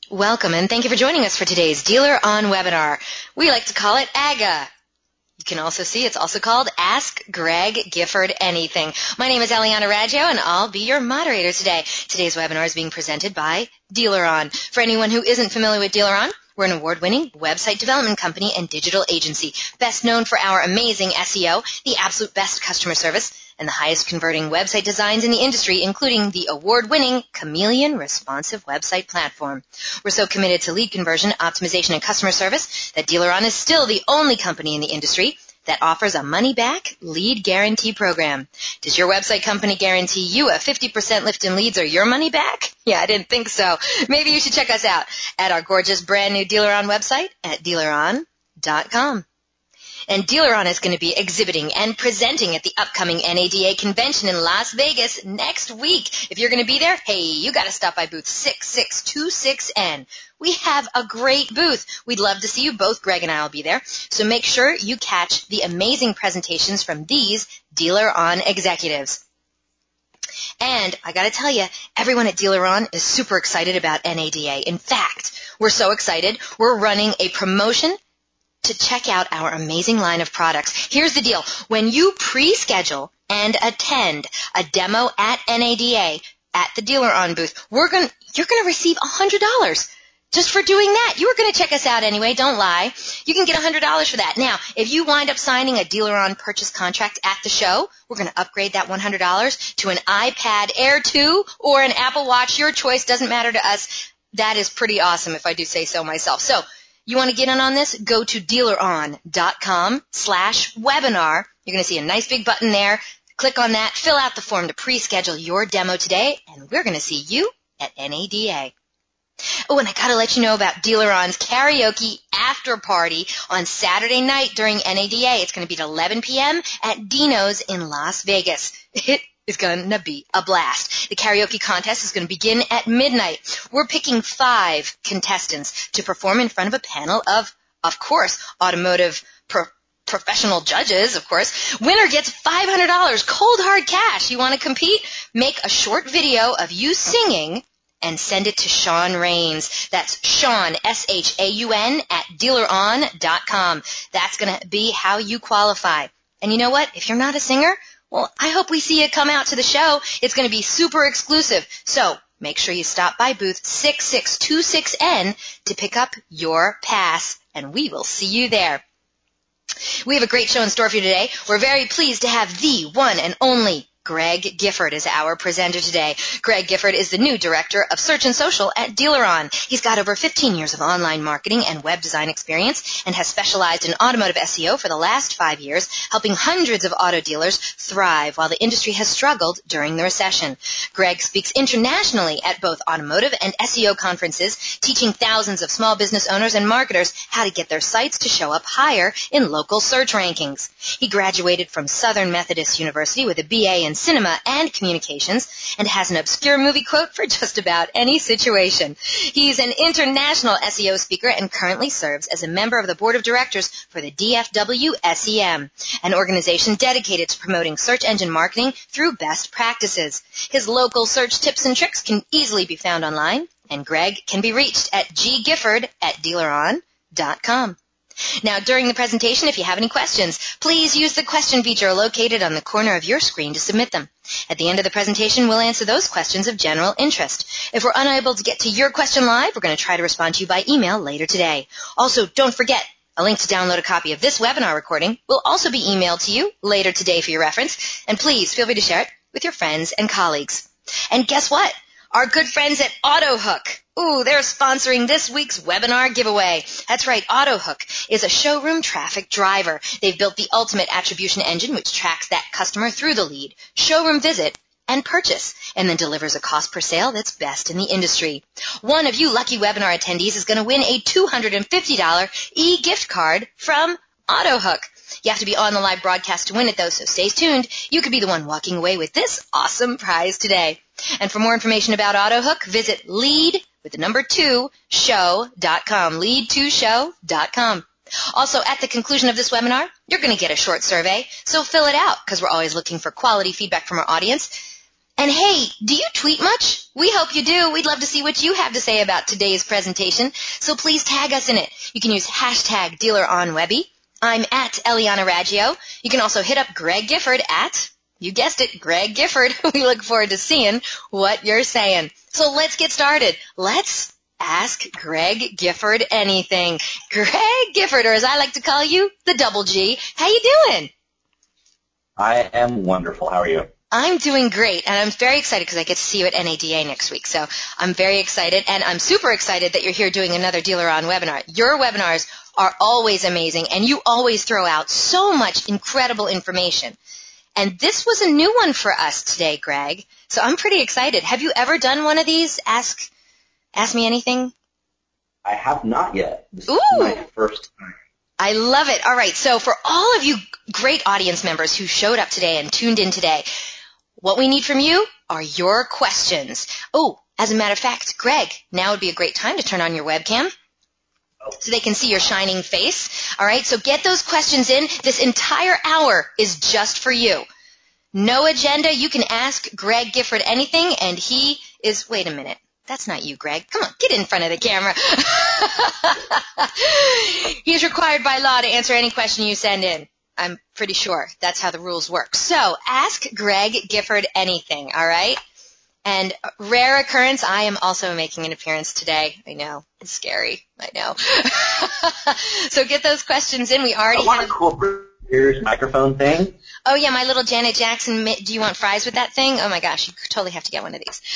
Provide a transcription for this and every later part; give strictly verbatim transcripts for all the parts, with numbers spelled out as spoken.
Welcome, and thank you for joining us for today's Dealer On webinar. We like to call it A G A. You can also see it's also called Ask Greg Gifford Anything. My name is Eliana Raggio, and I'll be your moderator today. Today's webinar is being presented by Dealer On. For anyone who isn't familiar with Dealer On, we're an award-winning website development company and digital agency, best known for our amazing S E O, the absolute best customer service, and the highest converting website designs in the industry, including the award-winning Chameleon Responsive Website Platform. We're so committed to lead conversion, optimization, and customer service that Dealer On is still the only company in the industry that offers a money-back lead guarantee program. Does your website company guarantee you a fifty percent lift in leads or your money back? Yeah, I didn't think so. Maybe you should check us out at our gorgeous brand new Dealer On website at dealer on dot com. And Dealer On is going to be exhibiting and presenting at the upcoming N A D A convention in Las Vegas next week. If you're going to be there, hey, you got to stop by booth six six two six N. We have a great booth. We'd love to see you. Both Greg and I will be there. So make sure you catch the amazing presentations from these Dealer On executives. And I got to tell you, everyone at Dealer On is super excited about N A D A. In fact, we're so excited, we're running a promotion to check out our amazing line of products. Here's the deal. When you pre-schedule and attend a demo at N A D A at the Dealer On booth, we're going you're going to receive one hundred dollars just for doing that. You were going to check us out anyway. Don't lie. You can get one hundred dollars for that. Now, if you wind up signing a Dealer On purchase contract at the show, we're going to upgrade that one hundred dollars to an iPad Air two or an Apple Watch. Your choice doesn't matter to us. That is pretty awesome if I do say so myself. So, you want to get in on this? Go to dealer on dot com slash webinar. You're going to see a nice big button there. Click on that. Fill out the form to pre-schedule your demo today, and we're going to see you at N A D A. Oh, and I got to let you know about Dealer On's karaoke after party on Saturday night during N A D A. It's going to be at eleven p.m. at Dino's in Las Vegas. It is going to be a blast. The karaoke contest is going to begin at midnight. We're picking five contestants to perform in front of a panel of, of course, automotive pro- professional judges, of course. Winner gets five hundred dollars, cold hard cash. You want to compete? Make a short video of you singing and send it to Sean Rains. That's Sean, S H A U N, at dealer on dot com. That's going to be how you qualify. And you know what? If you're not a singer, well, I hope we see you come out to the show. It's going to be super exclusive. So make sure you stop by booth six six two six N to pick up your pass, and we will see you there. We have a great show in store for you today. We're very pleased to have the one and only Greg Gifford is our presenter today. Greg Gifford is the new Director of Search and Social at Dealer On. He's got over fifteen years of online marketing and web design experience and has specialized in automotive S E O for the last five years, helping hundreds of auto dealers thrive while the industry has struggled during the recession. Greg speaks internationally at both automotive and S E O conferences, teaching thousands of small business owners and marketers how to get their sites to show up higher in local search rankings. He graduated from Southern Methodist University with a B A in cinema and communications and has an obscure movie quote for just about any situation. He's an international S E O speaker and currently serves as a member of the board of directors for the D F W S E M, an organization dedicated to promoting search engine marketing through best practices. His local search tips and tricks can easily be found online, and Greg can be reached at g gifford at dealer on dot com. Now, during the presentation, if you have any questions, please use the question feature located on the corner of your screen to submit them. At the end of the presentation, we'll answer those questions of general interest. If we're unable to get to your question live, we're going to try to respond to you by email later today. Also, don't forget, a link to download a copy of this webinar recording will also be emailed to you later today for your reference, and please feel free to share it with your friends and colleagues. And guess what? Our good friends at AutoHook. Ooh, they're sponsoring this week's webinar giveaway. That's right, AutoHook is a showroom traffic driver. They've built the ultimate attribution engine which tracks that customer through the lead, showroom visit, and purchase, and then delivers a cost per sale that's best in the industry. One of you lucky webinar attendees is going to win a two hundred fifty dollars e-gift card from AutoHook. You have to be on the live broadcast to win it, though, so stay tuned. You could be the one walking away with this awesome prize today. And for more information about AutoHook, visit lead with the number two show dot com, lead two show dot com. Also, at the conclusion of this webinar, you're going to get a short survey, so fill it out because we're always looking for quality feedback from our audience. And hey, do you tweet much? We hope you do. We'd love to see what you have to say about today's presentation, so please tag us in it. You can use hashtag DealerOnWebby. I'm at Eliana Raggio. You can also hit up Greg Gifford at, you guessed it, Greg Gifford. We look forward to seeing what you're saying. So let's get started. Let's ask Greg Gifford anything. Greg Gifford, or as I like to call you, the Double G. How you doing? I am wonderful. How are you? I'm doing great, and I'm very excited because I get to see you at N A D A next week. So I'm very excited, and I'm super excited that you're here doing another Dealer On webinar. Your webinars are always amazing, and you always throw out so much incredible information. And this was a new one for us today, Greg. So I'm pretty excited. Have you ever done one of these? Ask, ask me anything. I have not yet. This Ooh. is my first time. I love it. All right. So for all of you great audience members who showed up today and tuned in today, what we need from you are your questions. Oh, as a matter of fact, Greg, now would be a great time to turn on your webcam so they can see your shining face. All right, so get those questions in. This entire hour is just for you. No agenda. You can ask Greg Gifford anything, and he is, wait a minute. That's not you, Greg. Come on, get in front of the camera. He is required by law to answer any question you send in. I'm pretty sure that's how the rules work. So ask Greg Gifford anything, all right? And rare occurrence, I am also making an appearance today. I know. It's scary. I know. So get those questions in. We already I want have... a cool ears microphone thing. Oh, yeah, my little Janet Jackson, do you want fries with that thing? Oh, my gosh, you totally have to get one of these.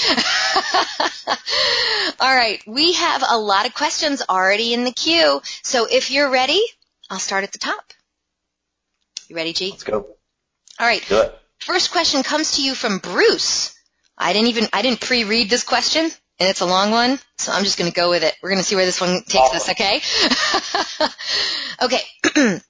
All right, we have a lot of questions already in the queue. So if you're ready, I'll start at the top. You ready, G? Let's go. All right. Do it. First question comes to you from Bruce. I didn't even, I didn't pre-read this question, and it's a long one, so I'm just going to go with it. We're going to see where this one takes us, okay? Okay.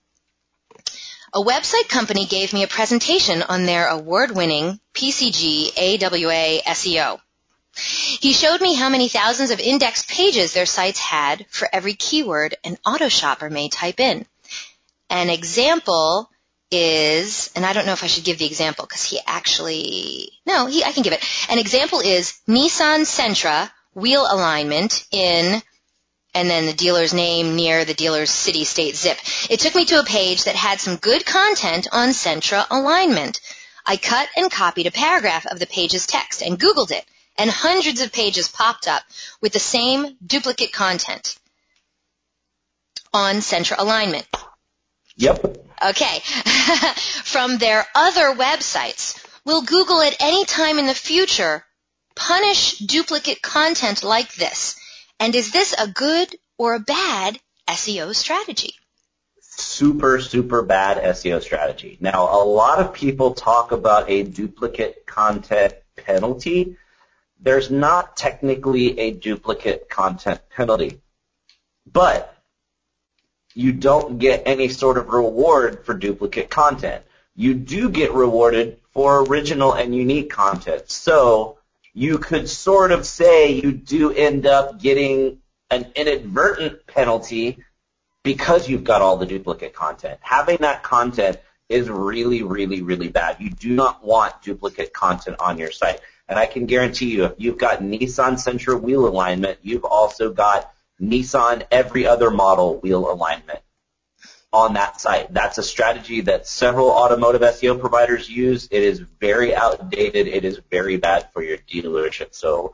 A website company gave me a presentation on their award-winning P C G A W A S E O. He showed me how many thousands of index pages their sites had for every keyword an auto shopper may type in. An example is, and I don't know if I should give the example because he actually, no, he, I can give it. An example is Nissan Sentra wheel alignment in, and then the dealer's name near the dealer's city, state, zip. It took me to a page that had some good content on Sentra alignment. I cut and copied a paragraph of the page's text and Googled it, and hundreds of pages popped up with the same duplicate content on Sentra alignment. Yep. Okay. From their other websites, will Google at any time in the future punish duplicate content like this? And is this a good or a bad S E O strategy? Super, super bad S E O strategy. Now, a lot of people talk about a duplicate content penalty. There's not technically a duplicate content penalty, but you don't get any sort of reward for duplicate content. You do get rewarded for original and unique content. So you could sort of say you do end up getting an inadvertent penalty because you've got all the duplicate content. Having that content is really, really, really bad. You do not want duplicate content on your site. And I can guarantee you, if you've got Nissan Sentra wheel alignment, you've also got Nissan every other model wheel alignment on that site. That's a strategy that several automotive S E O providers use. It is very outdated. It is very bad for your dealership. So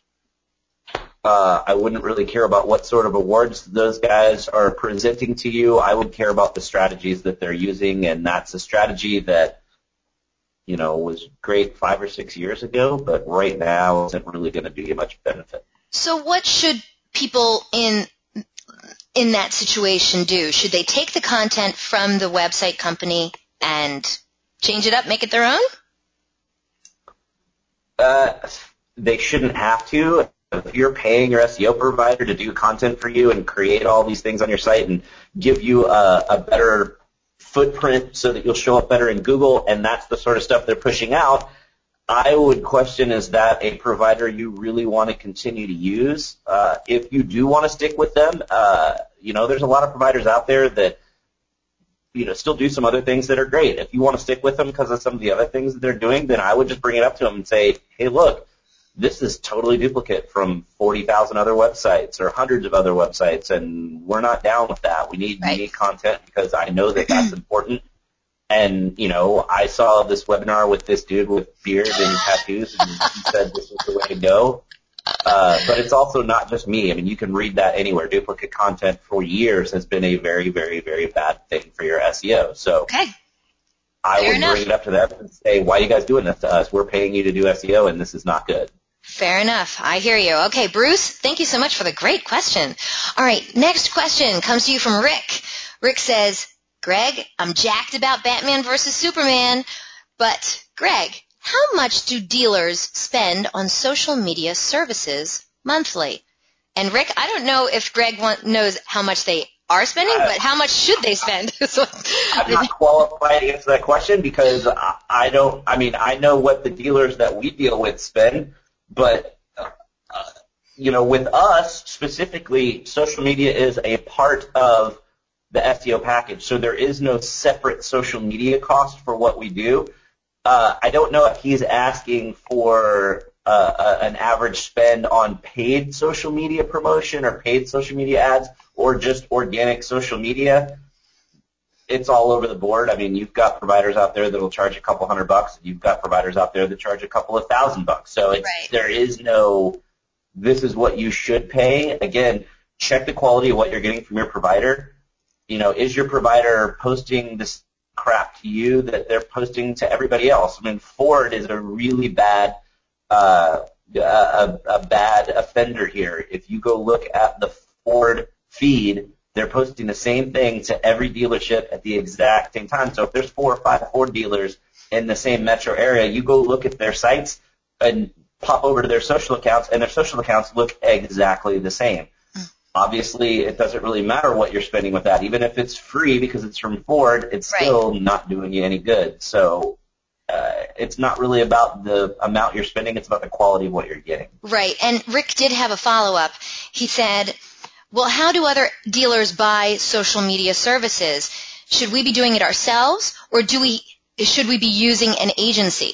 uh, I wouldn't really care about what sort of awards those guys are presenting to you. I would care about the strategies that they're using, and that's a strategy that, you know, was great five or six years ago, but right now isn't really going to do you much benefit. So what should people in in that situation do? Should they take the content from the website company and change it up, make it their own? Uh, they shouldn't have to. If you're paying your S E O provider to do content for you and create all these things on your site and give you a, a better footprint so that you'll show up better in Google, and that's the sort of stuff they're pushing out, I would question, is that a provider you really want to continue to use? Uh, if you do want to stick with them, uh, you know, there's a lot of providers out there that you know, still do some other things that are great. If you want to stick with them because of some of the other things that they're doing, then I would just bring it up to them and say, hey, look, this is totally duplicate from forty thousand other websites or hundreds of other websites, and we're not down with that. We need Right. unique content because I know that that's important. And, you know, I saw this webinar with this dude with beard and tattoos, and he said this was the way to go. Uh, but it's also not just me. I mean, you can read that anywhere. Duplicate content for years has been a very, very, very bad thing for your S E O. So Okay. I Fair would enough. bring it up to them and say, why are you guys doing this to us? We're paying you to do S E O, and this is not good. Fair enough. I hear you. Okay, Bruce, thank you so much for the great question. All right, next question comes to you from Rick. Rick says, Greg, I'm jacked about Batman versus Superman, but Greg, how much do dealers spend on social media services monthly? And Rick, I don't know if Greg want, knows how much they are spending, but how much should they spend? So, I'm not qualified to answer that question because I, I don't, I mean, I know what the dealers that we deal with spend, but, uh, you know, with us specifically, social media is a part of the S E O package. So there is no separate social media cost for what we do. Uh, I don't know if he's asking for uh, uh, an average spend on paid social media promotion or paid social media ads or just organic social media. It's all over the board. I mean, you've got providers out there that will charge a couple hundred bucks. And you've got providers out there that charge a couple of thousand bucks. So it's, Right. there is no, this is what you should pay. Again, check the quality of what you're getting from your provider. You know, is your provider posting this crap to you that they're posting to everybody else? I mean, Ford is a really bad, uh, a, a bad offender here. If you go look at the Ford feed, they're posting the same thing to every dealership at the exact same time. So if there's four or five Ford dealers in the same metro area, you go look at their sites and pop over to their social accounts, and their social accounts look exactly the same. Obviously, it doesn't really matter what you're spending with that. Even if it's free because it's from Ford, it's Right. still not doing you any good. So uh, it's not really about the amount you're spending. It's about the quality of what you're getting. Right, and Rick did have a follow-up. He said, well, how do other dealers buy social media services? Should we be doing it ourselves, or do we? Should we be using an agency?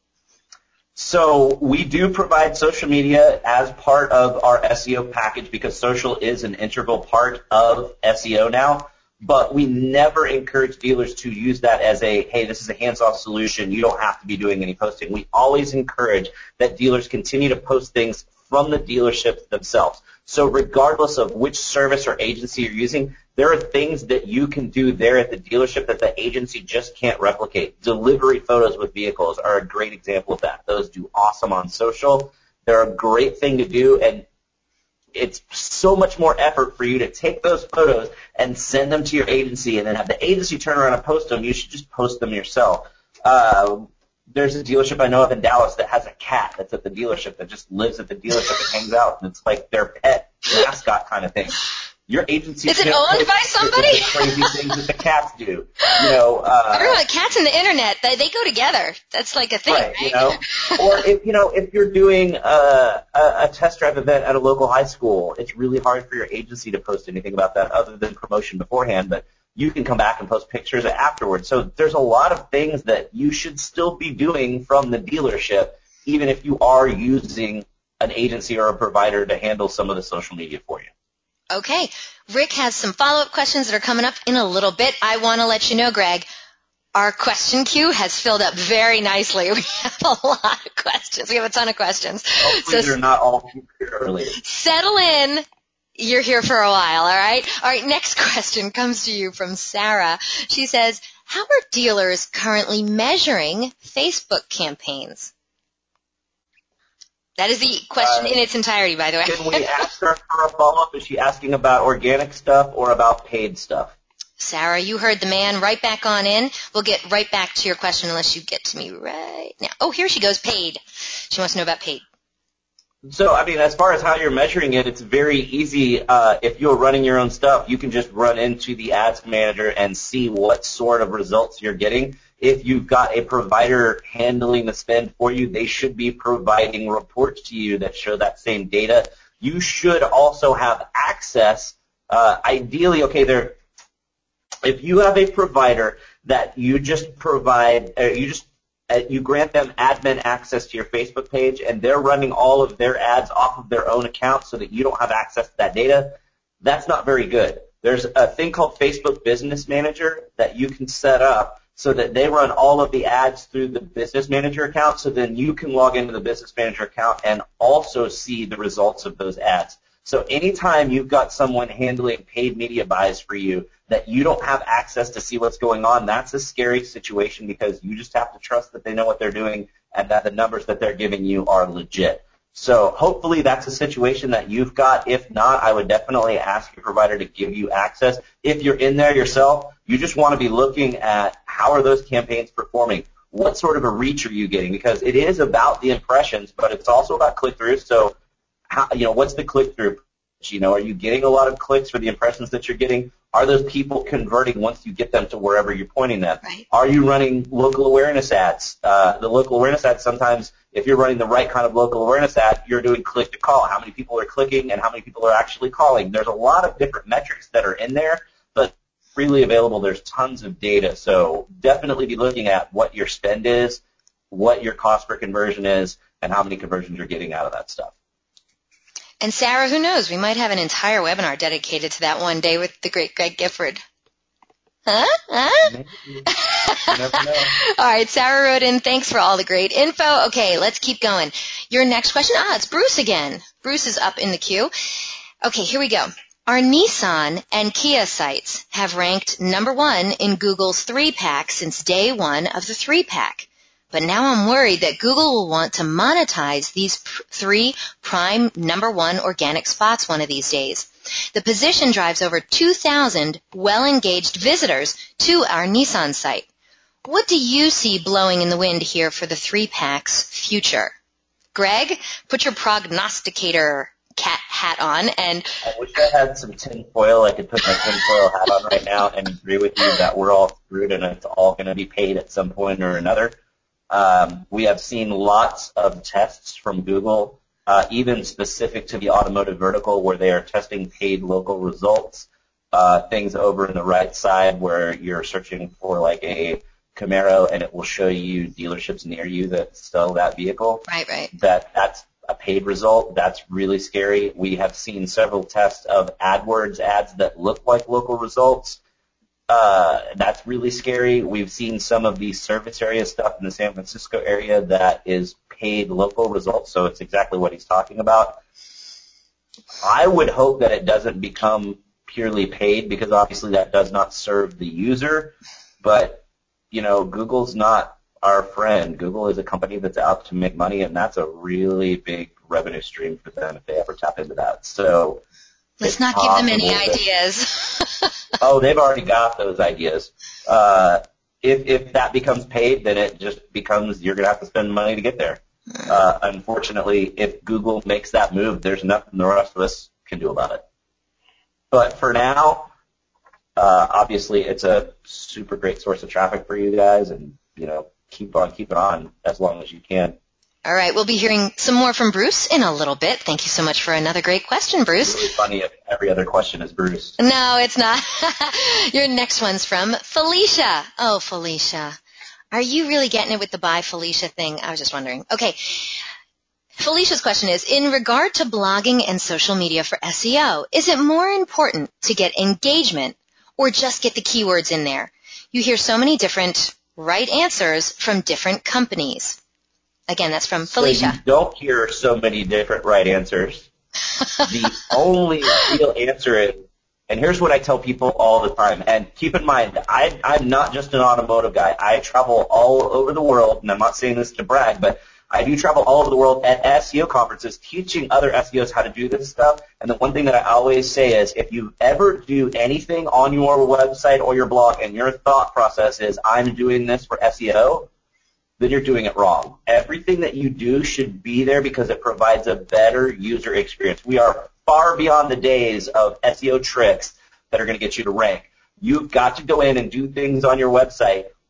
So we do provide social media as part of our S E O package because social is an integral part of S E O now. But we never encourage dealers to use that as a, hey, this is a hands-off solution. You don't have to be doing any posting. We always encourage that dealers continue to post things from the dealerships themselves. So regardless of which service or agency you're using, there are things that you can do there at the dealership that the agency just can't replicate. Delivery photos with vehicles are a great example of that. Those do awesome on social. They're a great thing to do, and it's so much more effort for you to take those photos and send them to your agency and then have the agency turn around and post them. You should just post them yourself. Uh, there's a dealership I know of in Dallas that has a cat that's at the dealership that just lives at the dealership and hangs out, and it's like their pet mascot kind of thing. Your agency Is it can't owned post by somebody? the crazy things that the cats do. You know, uh, Everyone, cats and the internet, they, they go together. That's like a thing, right, right? you know, or if you know if you're doing a, a, a test drive event at a local high school, it's really hard for your agency to post anything about that other than promotion beforehand. But you can come back and post pictures afterwards. So there's a lot of things that you should still be doing from the dealership, even if you are using an agency or a provider to handle some of the social media for you. Okay. Rick has some follow-up questions that are coming up in a little bit. I want to let you know, Greg, our question queue has filled up very nicely. We have a lot of questions. We have a ton of questions. Hopefully So they're not all related. settle in. You're here for a while, all right? All right, next question comes to you from Sarah. She says, how are dealers currently measuring Facebook campaigns? That is the question Uh, in its entirety, by the way. Can we ask her for a follow-up? Is she asking about organic stuff or about paid stuff? Sarah, you heard the man. Right back on in. We'll get right back to your question unless you get to me right now. Oh, here she goes, paid. She wants to know about paid. So, I mean, as far as how you're measuring it, it's very easy. Uh, if you're running your own stuff, you can just run into the ads manager and see what sort of results you're getting. If you've got a provider handling the spend for you, they should be providing reports to you that show that same data. You should also have access, uh, ideally, okay, there, If you have a provider that you just provide, uh, you just uh, you grant them admin access to your Facebook page, and they're running all of their ads off of their own account so that you don't have access to that data, that's not very good. There's a thing called Facebook Business Manager that you can set up so that they run all of the ads through the Business Manager account, so then you can log into the Business Manager account and also see the results of those ads. So anytime you've got someone handling paid media buys for you that you don't have access to see what's going on, that's a scary situation because you just have to trust that they know what they're doing and that the numbers that they're giving you are legit. So hopefully that's a situation that you've got. If not, I would definitely ask your provider to give you access. If you're in there yourself, you just want to be looking at how are those campaigns performing? What sort of a reach are you getting? Because it is about the impressions, but it's also about click-throughs. So, how, you know, what's the click-through? You know, are you getting a lot of clicks for the impressions that you're getting? Are those people converting once you get them to wherever you're pointing them? Right. Are you running local awareness ads? Uh, the local awareness ads, sometimes if you're running the right kind of local awareness ad, you're doing click to call. How many people are clicking and how many people are actually calling? There's a lot of different metrics that are in there, but freely available. There's tons of data. So definitely be looking at what your spend is, what your cost per conversion is, and how many conversions you're getting out of that stuff. And Sarah, who knows? We might have an entire webinar dedicated to that one day with the great Greg Gifford. Huh? Huh? Maybe. You never know. All right, Sarah wrote in, thanks for all the great info. Okay, let's keep going. Your next question, ah, it's Bruce again. Bruce is up in the queue. Okay, here we go. Our Nissan and Kia sites have ranked number one in Google's three-pack since day one of the three-pack. But now I'm worried that Google will want to monetize these pr- three prime number one organic spots one of these days. The position drives over two thousand well-engaged visitors to our Nissan site. What do you see blowing in the wind here for the three-pack's future? Greg, put your prognosticator cat hat on. And I wish I had some tin foil. I could put my tin foil hat on right now and agree with you that we're all screwed and it's all going to be paid at some point or another. Um, we have seen lots of tests from Google, uh, even specific to the automotive vertical, where they are testing paid local results. Uh, things over in the right side where you're searching for like a Camaro and it will show you dealerships near you that sell that vehicle. Right, right. That that's a paid result. That's really scary. We have seen several tests of AdWords ads that look like local results. Uh, that's really scary. We've seen some of the service area stuff in the San Francisco area that is paid local results, so it's exactly what he's talking about. I would hope that it doesn't become purely paid because obviously that does not serve the user, but, you know, Google's not our friend. Google is a company that's out to make money, and that's a really big revenue stream for them if they ever tap into that. So let's not give them any ideas. Oh, they've already got those ideas. Uh, if, if that becomes paid, then it just becomes you're going to have to spend money to get there. Uh, unfortunately, if Google makes that move, there's nothing the rest of us can do about it. But for now, uh, obviously, it's a super great source of traffic for you guys, and, you know, keep on keeping on as long as you can. All right, we'll be hearing some more from Bruce in a little bit. Thank you so much for another great question, Bruce. It's really funny if every other question is Bruce. No, it's not. Your next one's from Felicia. Oh, Felicia. Are you really getting it with the bye Felicia thing? I was just wondering. Okay. Felicia's question is, in regard to blogging and social media for S E O, is it more important to get engagement or just get the keywords in there? You hear so many different right answers from different companies. Again, that's from Felicia. So you don't hear so many different right answers. The only real answer is, and here's what I tell people all the time, and keep in mind, I, I'm not just an automotive guy. I travel all over the world, and I'm not saying this to brag, but I do travel all over the world at S E O conferences teaching other S E Os how to do this stuff. And the one thing that I always say is if you ever do anything on your website or your blog and your thought process is I'm doing this for S E O, then you're doing it wrong. Everything that you do should be there because it provides a better user experience. We are far beyond the days of S E O tricks that are going to get you to rank. You've got to go in and do things on your website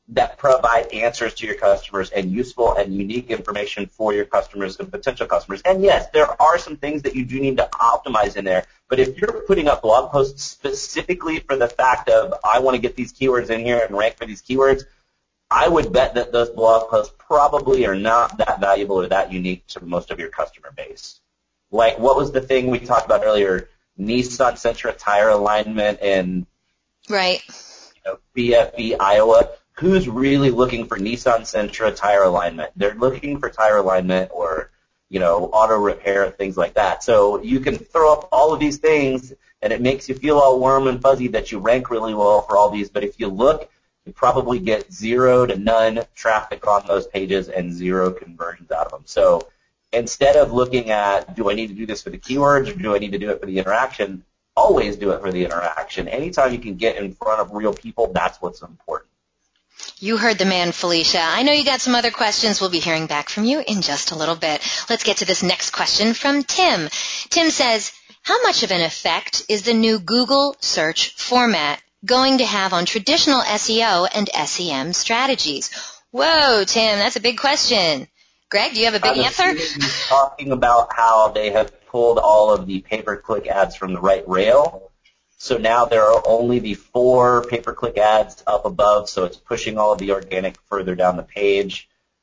that provide answers to your customers and useful and unique information for your customers and potential customers. And yes, there are some things that you do need to optimize in there, but if you're putting up blog posts specifically for the fact of, I want to get these keywords in here and rank for these keywords, I would bet that those blog posts probably are not that valuable or that unique to most of your customer base. Like, what was the thing we talked about earlier? Nissan Sentra tire alignment and right. you know, B F E Iowa. Who's really looking for Nissan Sentra tire alignment? They're looking for tire alignment or, you know, auto repair, things like that. So you can throw up all of these things, and it makes you feel all warm and fuzzy that you rank really well for all these. But if you look, you probably get zero to none traffic on those pages and zero conversions out of them. So instead of looking at, do I need to do this for the keywords or do I need to do it for the interaction, always do it for the interaction. Anytime you can get in front of real people, that's what's important. You heard the man, Felicia. I know you got some other questions. We'll be hearing back from you in just a little bit. Let's get to this next question from Tim. Tim says, how much of an effect is the new Google search format going to have on traditional S E O and S E M strategies? Whoa, Tim, that's a big question. Greg, do you have a big I'm answer? He's talking about how they have pulled all of the pay-per-click ads from the right rail. So now there are only the four pay-per-click ads up above, so it's pushing all of the organic further down the page.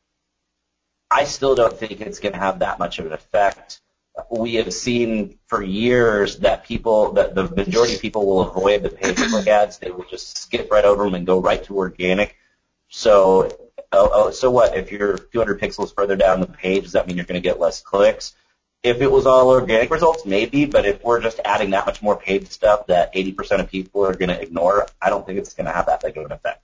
I still don't think it's going to have that much of an effect. We have seen for years that people, that the majority of people will avoid the pay-per-click ads. They will just skip right over them and go right to organic. So, oh, oh, so what? If you're two hundred pixels further down the page, does that mean you're going to get less clicks? If it was all organic results, maybe, but if we're just adding that much more paid stuff that eighty percent of people are going to ignore, I don't think it's going to have that big of an effect.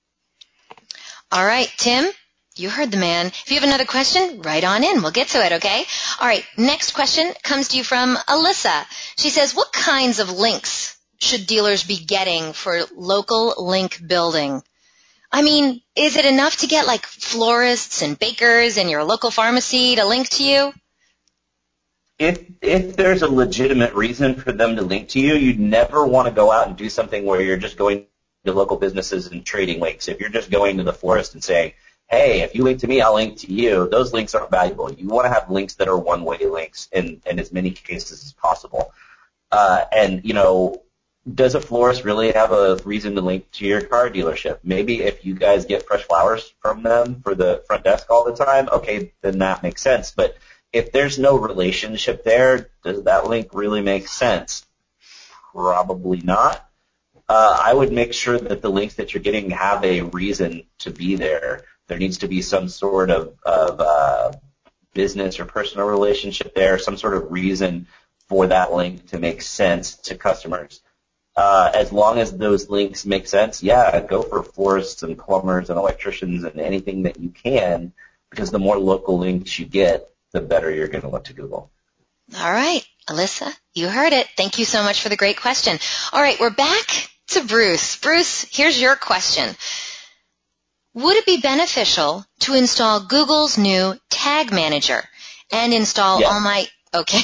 All right, Tim, you heard the man. If you have another question, write on in. We'll get to it, okay? All right, next question comes to you from Alyssa. She says, what kinds of links should dealers be getting for local link building? I mean, is it enough to get like florists and bakers and your local pharmacy to link to you? If if there's a legitimate reason for them to link to you, you'd never want to go out and do something where you're just going to local businesses and trading links. If you're just going to the florist and saying, hey, if you link to me, I'll link to you, those links aren't valuable. You want to have links that are one-way links in, in as many cases as possible. Uh, and, you know, does a florist really have a reason to link to your car dealership? Maybe if you guys get fresh flowers from them for the front desk all the time, okay, then that makes sense. But if there's no relationship there, does that link really make sense? Probably not. Uh, I would make sure that the links that you're getting have a reason to be there. There needs to be some sort of, of uh, business or personal relationship there, some sort of reason for that link to make sense to customers. Uh, as long as those links make sense, yeah, go for florists and plumbers and electricians and anything that you can, because the more local links you get, the better you're going to look to Google. All right, Alyssa, you heard it. Thank you so much for the great question. All right, we're back to Bruce. Bruce, here's your question. Would it be beneficial to install Google's new Tag Manager and install yes. all my... Okay.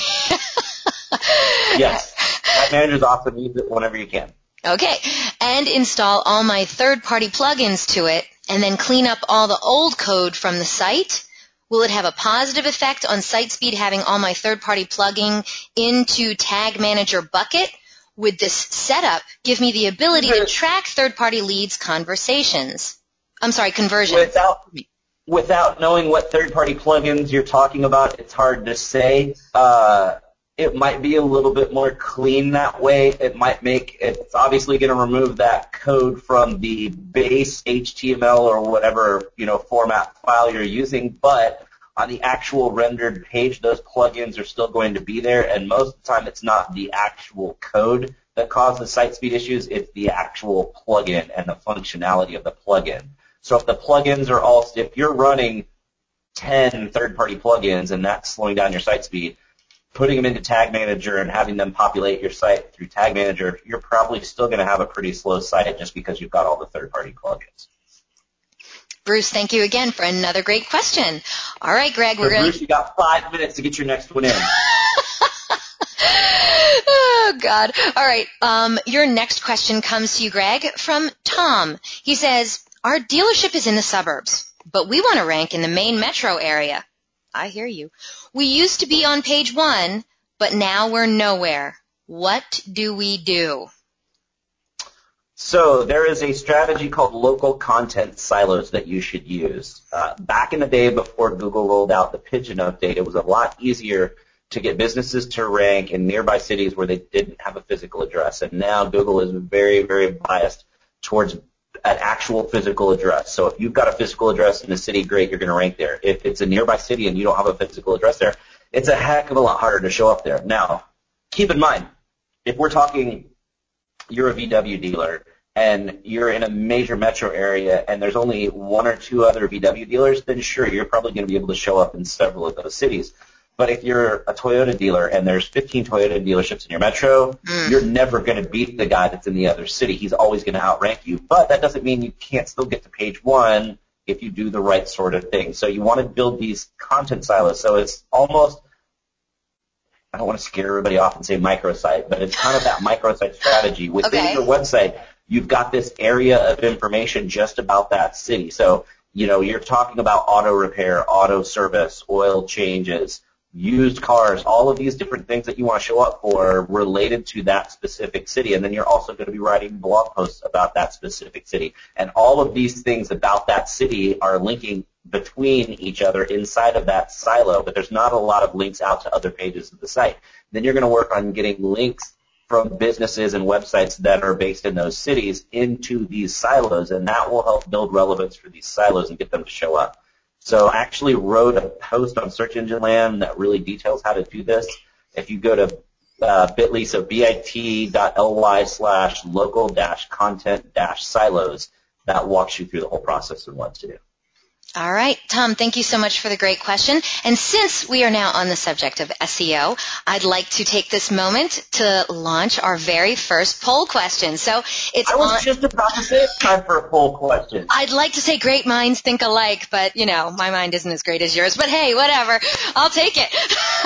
Yes. Tag Manager is awesome. Use it whenever you can. Okay. And install all my third-party plugins to it and then clean up all the old code from the site? Will it have a positive effect on site speed having all my third-party plugging into Tag Manager bucket? Would this setup give me the ability to track third-party leads conversations? I'm sorry, conversions. Without, without knowing what third-party plugins you're talking about, it's hard to say. Uh, it might be a little bit more clean that way. It might make, it's obviously going to remove that code from the base H T M L or whatever, you know, format file you're using, but on the actual rendered page, those plugins are still going to be there, and most of the time it's not the actual code that causes site speed issues, it's the actual plugin and the functionality of the plugin. So if the plugins are all, if you're running ten third-party plugins and that's slowing down your site speed, putting them into Tag Manager and having them populate your site through Tag Manager, you're probably still going to have a pretty slow site just because you've got all the third-party plugins. Bruce, thank you again for another great question. All right, Greg, we're so going to... Bruce, you got five minutes to get your next one in. Oh, God. All right, um, your next question comes to you, Greg, from Tom. He says, Our dealership is in the suburbs, but we want to rank in the main metro area. I hear you. We used to be on page one, but now we're nowhere. What do we do? So there is a strategy called local content silos that you should use. Uh, back in the day before Google rolled out the pigeon update, it was a lot easier to get businesses to rank in nearby cities where they didn't have a physical address. And now Google is very, very biased towards an actual physical address. So if you've got a physical address in a city, great, you're going to rank there. If it's a nearby city and you don't have a physical address there, it's a heck of a lot harder to show up there. Now, keep in mind, if we're talking you're a V W dealer and you're in a major metro area and there's only one or two other V W dealers, then sure, you're probably going to be able to show up in several of those cities. But if you're a Toyota dealer and there's fifteen Toyota dealerships in your metro, mm. you're never going to beat the guy that's in the other city. He's always going to outrank you. But that doesn't mean you can't still get to page one if you do the right sort of thing. So you want to build these content silos. So it's almost, I don't want to scare everybody off and say microsite, but it's kind of that microsite strategy. Within okay. your website, you've got this area of information just about that city. So, you know, you're talking about auto repair, auto service, oil changes, used cars, all of these different things that you want to show up for related to that specific city. And then you're also going to be writing blog posts about that specific city. And all of these things about that city are linking between each other inside of that silo, but there's not a lot of links out to other pages of the site. Then you're going to work on getting links from businesses and websites that are based in those cities into these silos, and that will help build relevance for these silos and get them to show up. So I actually wrote a post on Search Engine Land that really details how to do this. If you go to uh, bit.ly, so bit.ly slash local dash content dash silos, that walks you through the whole process and what to do. All right, Tom, thank you so much for the great question. And since we are now on the subject of S E O, I'd like to take this moment to launch our very first poll question. So it's I was on- just about to say it's time for a poll question. I'd like to say great minds think alike, but, you know, my mind isn't as great as yours. But, hey, whatever. I'll take it.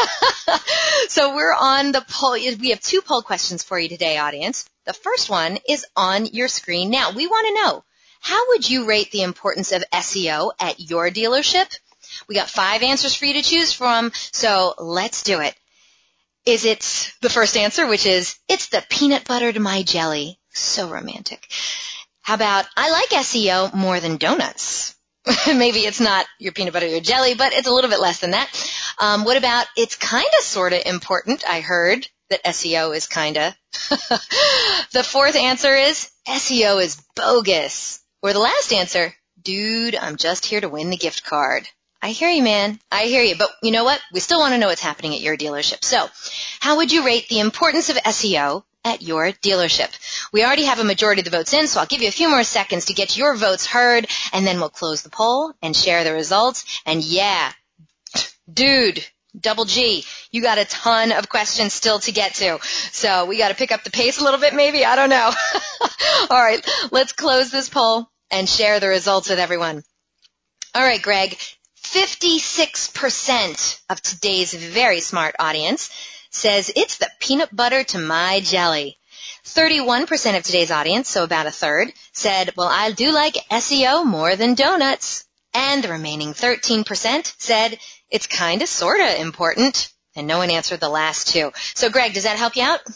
So we're on the poll. We have two poll questions for you today, audience. The first one is on your screen now. We want to know, how would you rate the importance of S E O at your dealership? We got five answers for you to choose from, so let's do it. Is it the first answer, which is, it's the peanut butter to my jelly. So romantic. How about, I like S E O more than donuts? Maybe it's not your peanut butter or your jelly, but it's a little bit less than that. Um, what about, it's kind of sort of important? I heard that S E O is kind of. The fourth answer is, S E O is bogus. Or the last answer, dude, I'm just here to win the gift card. I hear you, man. I hear you. But you know what? We still want to know what's happening at your dealership. So how would you rate the importance of S E O at your dealership? We already have a majority of the votes in, so I'll give you a few more seconds to get your votes heard, and then we'll close the poll and share the results. And yeah, dude, double G, you got a ton of questions still to get to. So we got to pick up the pace a little bit maybe. I don't know. All right, let's close this poll and share the results with everyone. All right, Greg, fifty-six percent of today's very smart audience says it's the peanut butter to my jelly. thirty-one percent of today's audience, so about a third, said, well, I do like S E O more than donuts. And the remaining thirteen percent said, it's kind of sort of important. And no one answered the last two. So, Greg, does that help you out?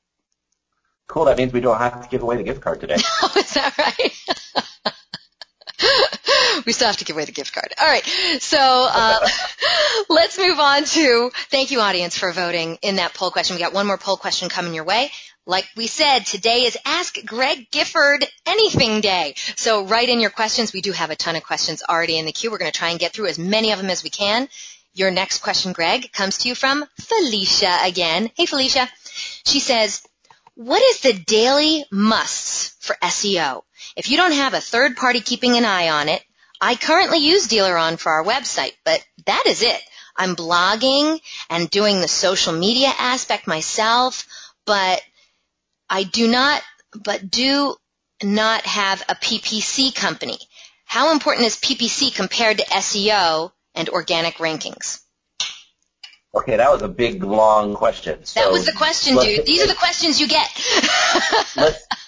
Cool. That means we don't have to give away the gift card today. Oh, is that right? We still have to give away the gift card. All right. So uh, let's move on to, thank you, audience, for voting in that poll question. We got one more poll question coming your way. Like we said, today is Ask Greg Gifford Anything Day. So write in your questions. We do have a ton of questions already in the queue. We're going to try and get through as many of them as we can. Your next question, Greg, comes to you from Felicia again. Hey, Felicia. She says, what is the daily musts for S E O? If you don't have a third party keeping an eye on it, I currently use DealerOn for our website, but that is it. I'm blogging and doing the social media aspect myself, but I do not, but do not have a P P C company. How important is P P C compared to S E O and organic rankings? Okay, that was a big, long question. So that was the question, dude. These are the questions you get. let's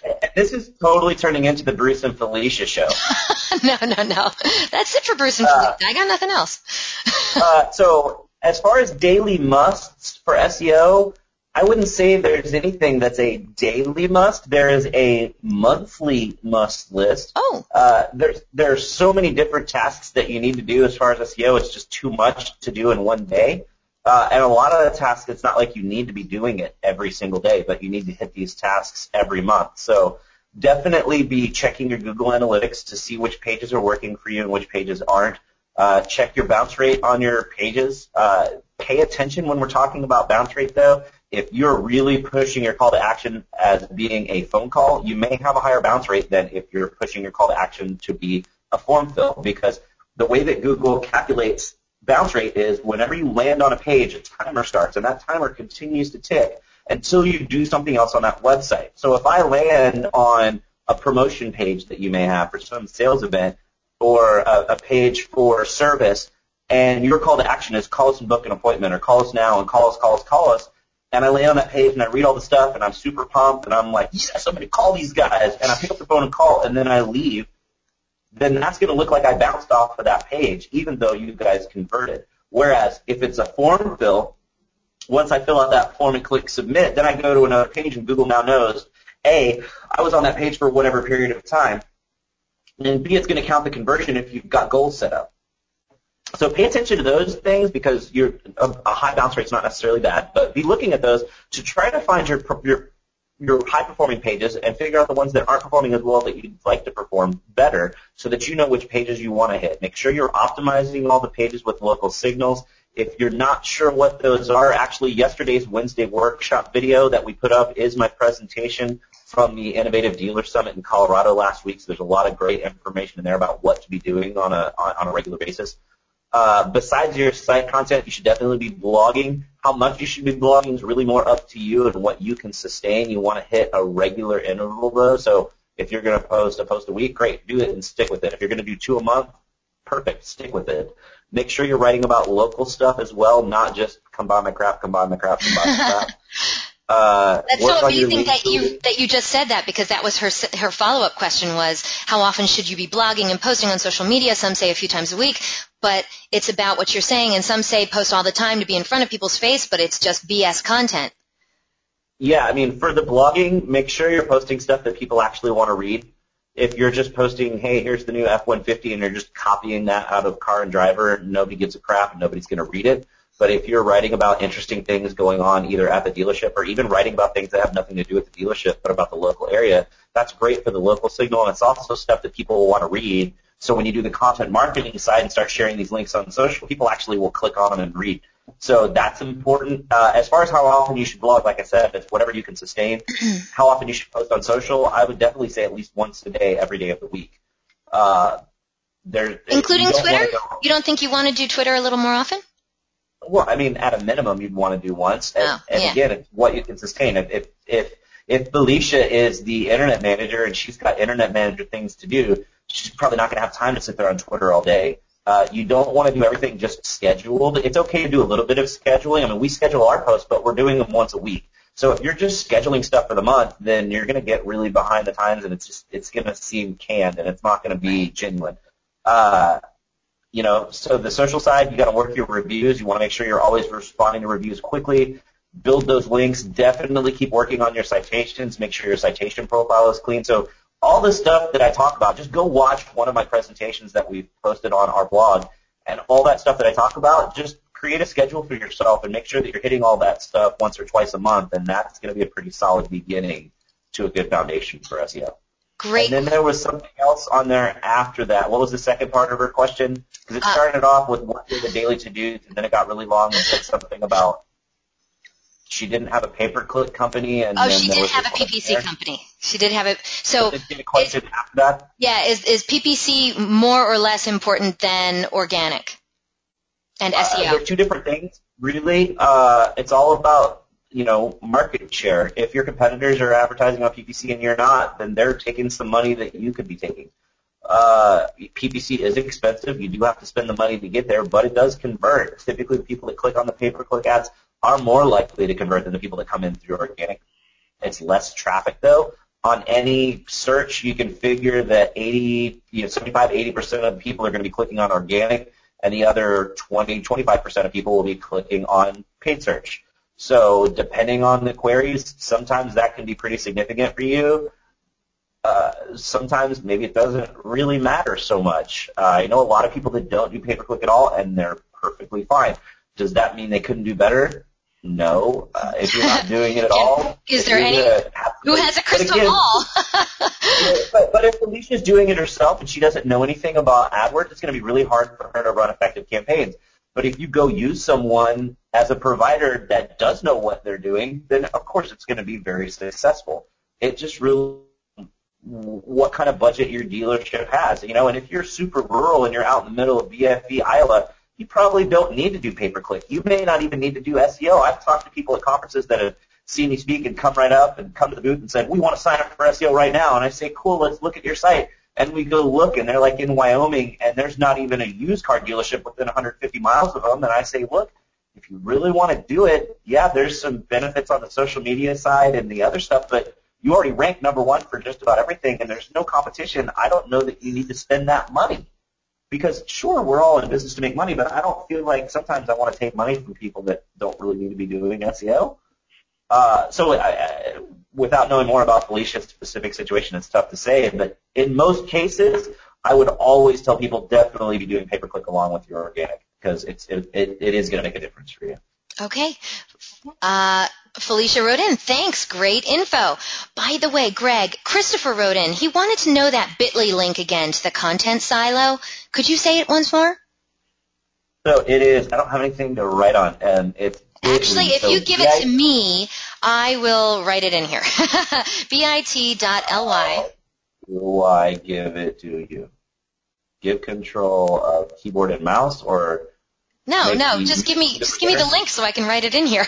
This is totally turning into the Bruce and Felicia show. no, no, no. That's it for Bruce and Felicia. Uh, I got nothing else. uh, so as far as daily musts for S E O, I wouldn't say there's anything that's a daily must. There is a monthly must list. Oh. Uh, there's there's so many different tasks that you need to do as far as S E O. It's just too much to do in one day. Uh, and a lot of the tasks, it's not like you need to be doing it every single day, but you need to hit these tasks every month. So definitely be checking your Google Analytics to see which pages are working for you and which pages aren't. Uh, check your bounce rate on your pages. Uh, pay attention when we're talking about bounce rate, though. If you're really pushing your call to action as being a phone call, you may have a higher bounce rate than if you're pushing your call to action to be a form fill, because the way that Google calculates bounce rate is whenever you land on a page, a timer starts, and that timer continues to tick until you do something else on that website. So if I land on a promotion page that you may have for some sales event or a, a page for service, and your call to action is call us and book an appointment, or call us now and call us, call us, call us, and I land on that page and I read all the stuff and I'm super pumped and I'm like, yes, I'm going to call these guys, and I pick up the phone and call, and then I leave, then that's going to look like I bounced off of that page, even though you guys converted. Whereas if it's a form fill, once I fill out that form and click submit, then I go to another page, and Google now knows, A, I was on that page for whatever period of time, and B, it's going to count the conversion if you've got goals set up. So pay attention to those things, because you're, a, a high bounce rate is not necessarily bad, but be looking at those to try to find your your your high-performing pages and figure out the ones that aren't performing as well that you'd like to perform better, so that you know which pages you want to hit. Make sure you're optimizing all the pages with local signals. If you're not sure what those are, actually yesterday's Wednesday workshop video that we put up is my presentation from the Innovative Dealer Summit in Colorado last week, so there's a lot of great information in there about what to be doing on a on, on a regular basis. Uh, besides your site content, you should definitely be blogging. How much you should be blogging is really more up to you and what you can sustain. You want to hit a regular interval, though. So if you're going to post a post a week, great, do it and stick with it. If you're going to do two a month, perfect, stick with it. Make sure you're writing about local stuff as well, not just come buy my crap, come buy my crap, come buy my crap. Uh, That's so amazing that you that you just said that, because that was her her follow-up question was, how often should you be blogging and posting on social media? Some say a few times a week, but it's about what you're saying, and some say post all the time to be in front of people's face, but it's just B S content. Yeah, I mean, for the blogging, make sure you're posting stuff that people actually want to read. If you're just posting, hey, here's the new F one fifty, and you're just copying that out of Car and Driver, nobody gives a crap and nobody's going to read it. But if you're writing about interesting things going on either at the dealership, or even writing about things that have nothing to do with the dealership but about the local area, that's great for the local signal, and it's also stuff that people will want to read. So when you do the content marketing side and start sharing these links on social, people actually will click on them and read. So that's important. Uh, as far as how often you should blog, like I said, it's whatever you can sustain. How often you should post on social, I would definitely say at least once a day, every day of the week. Uh, there, Including you Twitter? You don't think you want to do Twitter a little more often? Well, I mean, at a minimum, you'd want to do once. And, oh, and yeah. again, it's what you can sustain. If, if if if Felicia is the internet manager and she's got internet manager things to do, she's probably not going to have time to sit there on Twitter all day. Uh, you don't want to do everything just scheduled. It's okay to do a little bit of scheduling. I mean, we schedule our posts, but we're doing them once a week. So if you're just scheduling stuff for the month, then you're going to get really behind the times, and it's just it's going to seem canned, and it's not going to be genuine. Uh, You know, so the social side, you got to work your reviews. You want to make sure you're always responding to reviews quickly. Build those links. Definitely keep working on your citations. Make sure your citation profile is clean. So all the stuff that I talk about, just go watch one of my presentations that we've posted on our blog. And all that stuff that I talk about, just create a schedule for yourself and make sure that you're hitting all that stuff once or twice a month. And that's going to be a pretty solid beginning to a good foundation for S E O. Great. And then there was something else on there after that. What was the second part of her question? Because it started uh, off with what were the daily to-dos, and then it got really long and said something about she didn't have a pay-per-click company. And oh, then she there did was have a P P C there. company. She did have a so. Did you get a question is, after that? Yeah, is is P P C more or less important than organic and S E O? Uh, they're two different things, really. Uh, it's all about, you know, market share. If your competitors are advertising on P P C and you're not, then they're taking some money that you could be taking. Uh, P P C is expensive. You do have to spend the money to get there, but it does convert. Typically, the people that click on the pay-per-click ads are more likely to convert than the people that come in through organic. It's less traffic, though, on any search, you can figure that eighty, you know, seventy-five, eighty percent of people are going to be clicking on organic, and the other twenty, twenty-five percent of people will be clicking on paid search. So depending on the queries, sometimes that can be pretty significant for you. Uh, sometimes maybe it doesn't really matter so much. Uh, I know a lot of people that don't do pay-per-click at all, and they're perfectly fine. Does that mean they couldn't do better? No. Uh, if you're not doing it at all, is there any? Who has a crystal again, ball? but, but if Felicia's doing it herself and she doesn't know anything about AdWords, it's going to be really hard for her to run effective campaigns. But if you go use someone as a provider that does know what they're doing, then of course it's going to be very successful. It just really what kind of budget your dealership has, you know. And if you're super rural and you're out in the middle of B F V, Iowa, you probably don't need to do pay-per-click. You may not even need to do S E O. I've talked to people at conferences that have seen me speak and come right up and come to the booth and said, we want to sign up for S E O right now. And I say, cool, let's look at your site. And we go look, and they're like in Wyoming, and there's not even a used car dealership within one hundred fifty miles of them. And I say, look, if you really want to do it, yeah, there's some benefits on the social media side and the other stuff, but you already rank number one for just about everything, and there's no competition. I don't know that you need to spend that money. Because, sure, we're all in business to make money, but I don't feel like sometimes I want to take money from people that don't really need to be doing S E O. Uh, so I, I, without knowing more about Felicia's specific situation, it's tough to say. But in most cases, I would always tell people definitely be doing pay-per-click along with your organic because it's, it, it, it is going to make a difference for you. Okay. Uh, Felicia wrote in, thanks, great info. By the way, Greg, Christopher wrote in, he wanted to know that bit dot l y link again to the content silo. Could you say it once more? So it is, I don't have anything to write on. Um, it's Actually, if so you give it to me, I will write it in here. bit dot l y. Do I give it to you? Give control of keyboard and mouse, or no, no, just give me just give me the link so I can write it in here.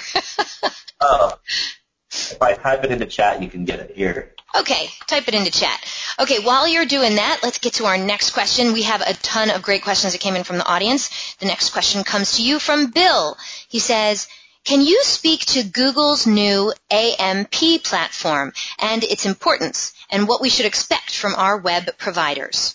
Oh, if I type it into chat, you can get it here. Okay, type it into chat. Okay, while you're doing that, let's get to our next question. We have a ton of great questions that came in from the audience. The next question comes to you from Bill. He says, can you speak to Google's new A M P platform and its importance and what we should expect from our web providers?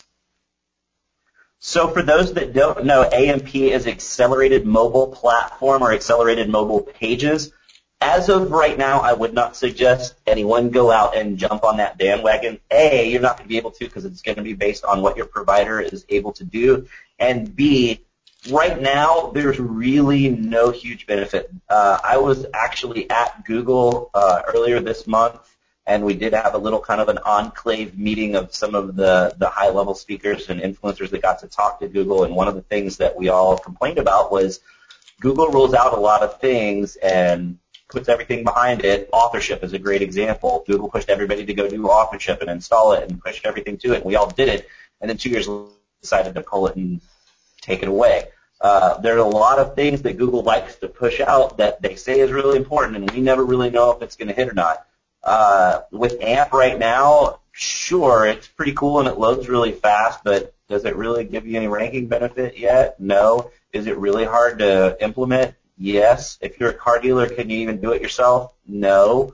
So for those that don't know, A M P is Accelerated Mobile Platform or Accelerated Mobile Pages. As of right now, I would not suggest anyone go out and jump on that bandwagon. A, you're not going to be able to because it's going to be based on what your provider is able to do. And B, right now, there's really no huge benefit. Uh, I was actually at Google uh, earlier this month, and we did have a little kind of an enclave meeting of some of the, the high-level speakers and influencers that got to talk to Google. And one of the things that we all complained about was Google rolls out a lot of things and puts everything behind it. Authorship is a great example. Google pushed everybody to go do authorship and install it and pushed everything to it, and we all did it. And then two years later, decided to pull it and take it away. Uh, there are a lot of things that Google likes to push out that they say is really important, and we never really know if it's going to hit or not. Uh, with A M P right now, sure, it's pretty cool and it loads really fast, but does it really give you any ranking benefit yet? No. Is it really hard to implement? Yes. If you're a car dealer, can you even do it yourself? No.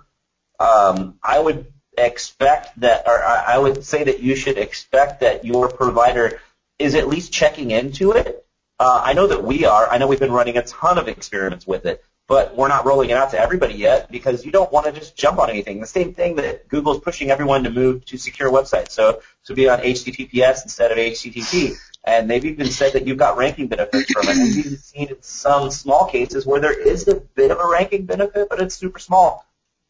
Um, I would expect that, or I would say that you should expect that your provider is at least checking into it. Uh, I know that we are. I know we've been running a ton of experiments with it, but we're not rolling it out to everybody yet because you don't want to just jump on anything. The same thing that Google's pushing everyone to move to secure websites, so to be on H T T P S instead of H T T P. And they've even said that you've got ranking benefits from it. And we've even seen in some small cases where there is a bit of a ranking benefit, but it's super small.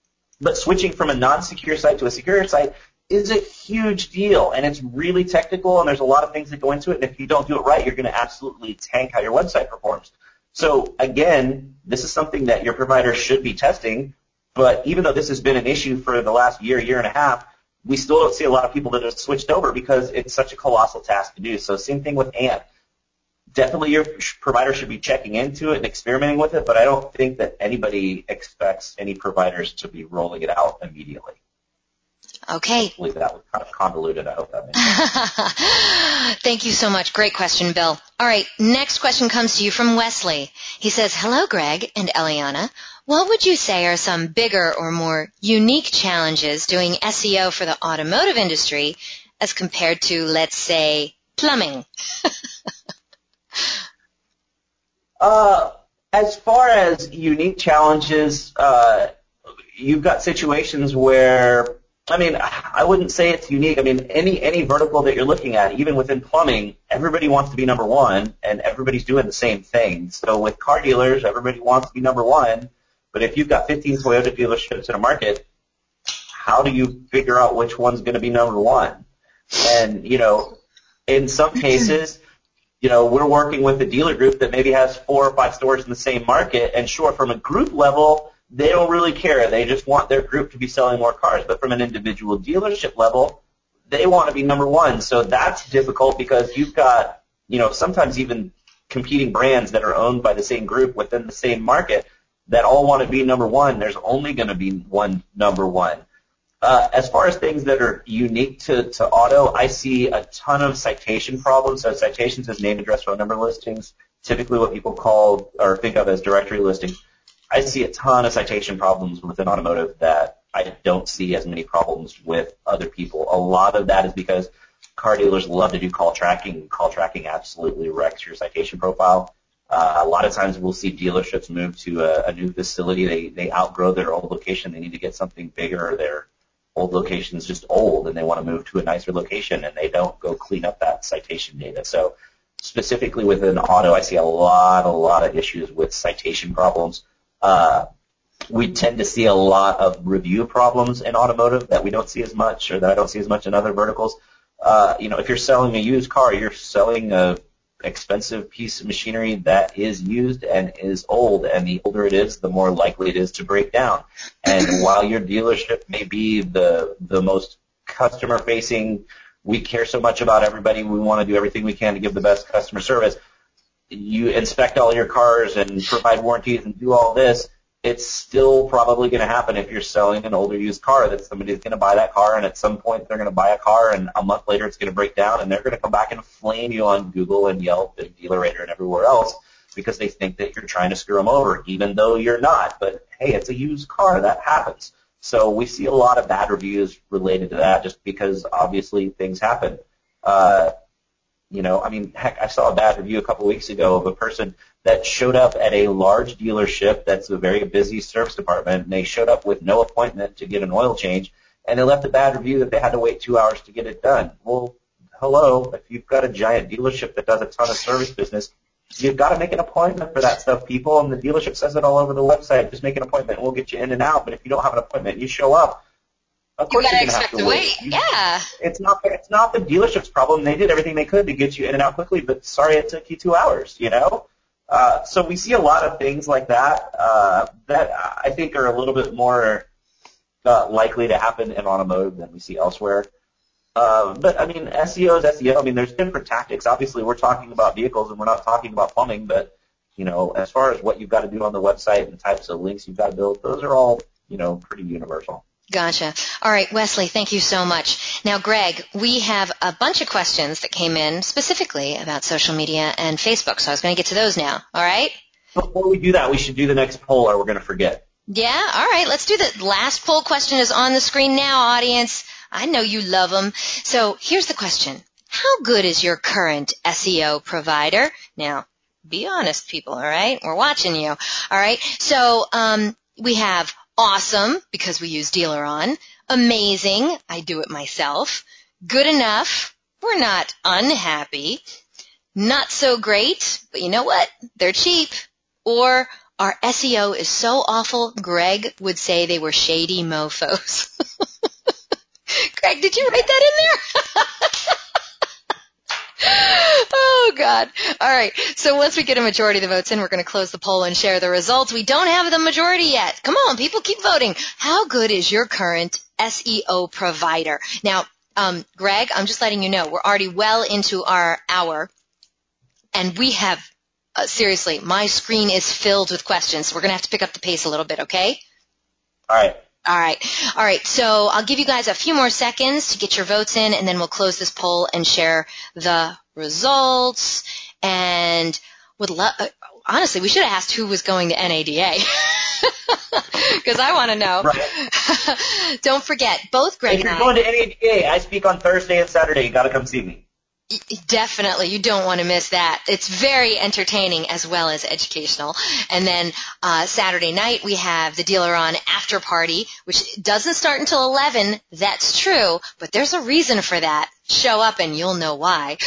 But switching from a non-secure site to a secure site is a huge deal, and it's really technical, and there's a lot of things that go into it. And if you don't do it right, you're going to absolutely tank how your website performs. So, again, this is something that your provider should be testing, but even though this has been an issue for the last year, year and a half, we still don't see a lot of people that have switched over because it's such a colossal task to do. So same thing with A M P. Definitely your provider should be checking into it and experimenting with it, but I don't think that anybody expects any providers to be rolling it out immediately. Okay. Hopefully that was kind of convoluted. I hope that makes sense. Thank you so much. Great question, Bill. All right, next question comes to you from Wesley. He says, hello, Greg and Eliana. What would you say are some bigger or more unique challenges doing S E O for the automotive industry as compared to, let's say, plumbing? uh, as far as unique challenges, uh, you've got situations where, I mean, I wouldn't say it's unique. I mean, any any vertical that you're looking at, even within plumbing, everybody wants to be number one, and everybody's doing the same thing. So with car dealers, everybody wants to be number one. But if you've got fifteen Toyota dealerships in a market, how do you figure out which one's going to be number one? And, you know, in some cases, you know, we're working with a dealer group that maybe has four or five stores in the same market, and sure, from a group level, they don't really care. They just want their group to be selling more cars. But from an individual dealership level, they want to be number one. So that's difficult because you've got, you know, sometimes even competing brands that are owned by the same group within the same market that all want to be number one. There's only going to be one number one. Uh, as far as things that are unique to, to auto, I see a ton of citation problems. So citations as name, address, phone number listings, typically what people call or think of as directory listings. I see a ton of citation problems within automotive that I don't see as many problems with other people. A lot of that is because car dealers love to do call tracking. Call tracking absolutely wrecks your citation profile. Uh, a lot of times we'll see dealerships move to a, a new facility. They they outgrow their old location. They need to get something bigger. Their old location is just old, and they want to move to a nicer location, and they don't go clean up that citation data. So specifically within auto, I see a lot, a lot of issues with citation problems. Uh, we tend to see a lot of review problems in automotive that we don't see as much, or that I don't see as much in other verticals. Uh, you know, if you're selling a used car, you're selling a expensive piece of machinery that is used and is old, and the older it is, the more likely it is to break down. And while your dealership may be the the most customer facing, we care so much about everybody, we want to do everything we can to give the best customer service, you inspect all your cars and provide warranties and do all this, it's still probably going to happen if you're selling an older used car that somebody's going to buy that car, and at some point they're going to buy a car, and a month later it's going to break down, and they're going to come back and flame you on Google and Yelp and DealerRater and everywhere else because they think that you're trying to screw them over, even though you're not. But, hey, it's a used car. That happens. So we see a lot of bad reviews related to that just because, obviously, things happen. Uh, you know, I mean, heck, I saw a bad review a couple of weeks ago of a person that showed up at a large dealership that's a very busy service department, and they showed up with no appointment to get an oil change, and they left a bad review that they had to wait two hours to get it done. Well, hello, if you've got a giant dealership that does a ton of service business, you've got to make an appointment for that stuff, people, and the dealership says it all over the website. Just make an appointment, and we'll get you in and out. But if you don't have an appointment and you show up, of course you you're going to have to wait. wait. You, yeah. It's not it's not the dealership's problem. They did everything they could to get you in and out quickly, but sorry it took you two hours, you know? Uh, so we see a lot of things like that uh, that I think are a little bit more uh, likely to happen in automotive than we see elsewhere. Uh, but, I mean, S E O is S E O. I mean, there's different tactics. Obviously, we're talking about vehicles and we're not talking about plumbing, but, you know, as far as what you've got to do on the website and the types of links you've got to build, those are all, you know, pretty universal. Gotcha. All right, Wesley, thank you so much. Now, Greg, we have a bunch of questions that came in specifically about social media and Facebook, so I was going to get to those now. All right? Before we do that, we should do the next poll or we're going to forget. Yeah? All right, let's do the last poll question is on the screen now, audience. I know you love them. So here's the question. How good is your current S E O provider? Now, be honest, people, all right? We're watching you. All right? So um, we have awesome, because we use Dealer On. Amazing, I do it myself. Good enough, we're not unhappy. Not so great, but you know what? They're cheap. Or our S E O is so awful, Greg would say they were shady mofos. Greg, did you write that in there? Oh, God. All right. So once we get a majority of the votes in, we're going to close the poll and share the results. We don't have the majority yet. Come on, people, keep voting. How good is your current S E O provider? Now, um, Greg, I'm just letting you know, we're already well into our hour, and we have, uh, seriously, my screen is filled with questions. So we're going to have to pick up the pace a little bit, okay? All right. All right. All right. So I'll give you guys a few more seconds to get your votes in, and then we'll close this poll and share the results. And would lo- honestly, we should have asked who was going to N A D A because I want to know. Right. Don't forget, both Greg if and I. If you're going to N A D A, I speak on Thursday and Saturday. You got to come see me. Definitely. You don't want to miss that. It's very entertaining as well as educational. And then uh, Saturday night we have the Dealer On after party, which doesn't start until eleven. That's true, but there's a reason for that. Show up and you'll know why.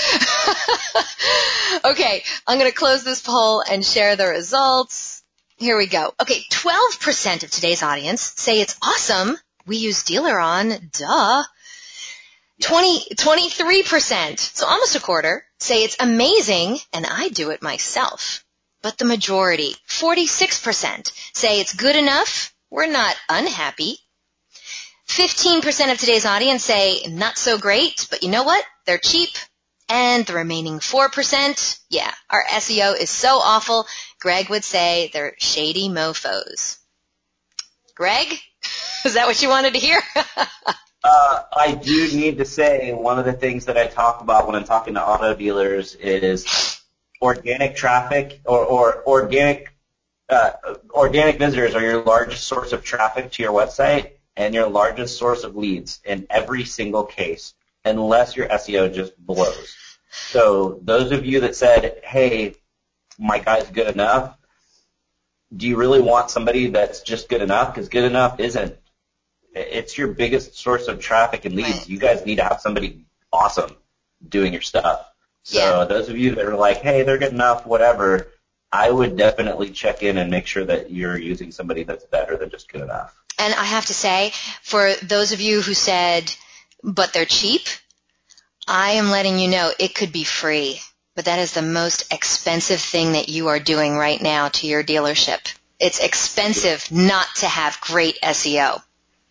Okay, I'm going to close this poll and share the results. Here we go. Okay, twelve percent of today's audience say it's awesome. We use Dealer On. Duh. twenty, twenty-three percent, so almost a quarter, say it's amazing, and I do it myself. But the majority, forty-six percent, say it's good enough, we're not unhappy. fifteen percent of today's audience say not so great, but you know what? They're cheap. And the remaining four percent, yeah, our S E O is so awful, Greg would say they're shady mofos. Greg, is that what you wanted to hear? Uh, I do need to say one of the things that I talk about when I'm talking to auto dealers is organic traffic or, or organic uh, organic visitors are your largest source of traffic to your website and your largest source of leads in every single case, unless your S E O just blows. So those of you that said, hey, my guy's good enough, do you really want somebody that's just good enough? Because good enough isn't. It's your biggest source of traffic and leads. Right. You guys need to have somebody awesome doing your stuff. So yeah. Those of you that are like, hey, they're good enough, whatever, I would definitely check in and make sure that you're using somebody that's better than just good enough. And I have to say, for those of you who said, but they're cheap, I am letting you know it could be free. But that is the most expensive thing that you are doing right now to your dealership. It's expensive yeah. not to have great S E O.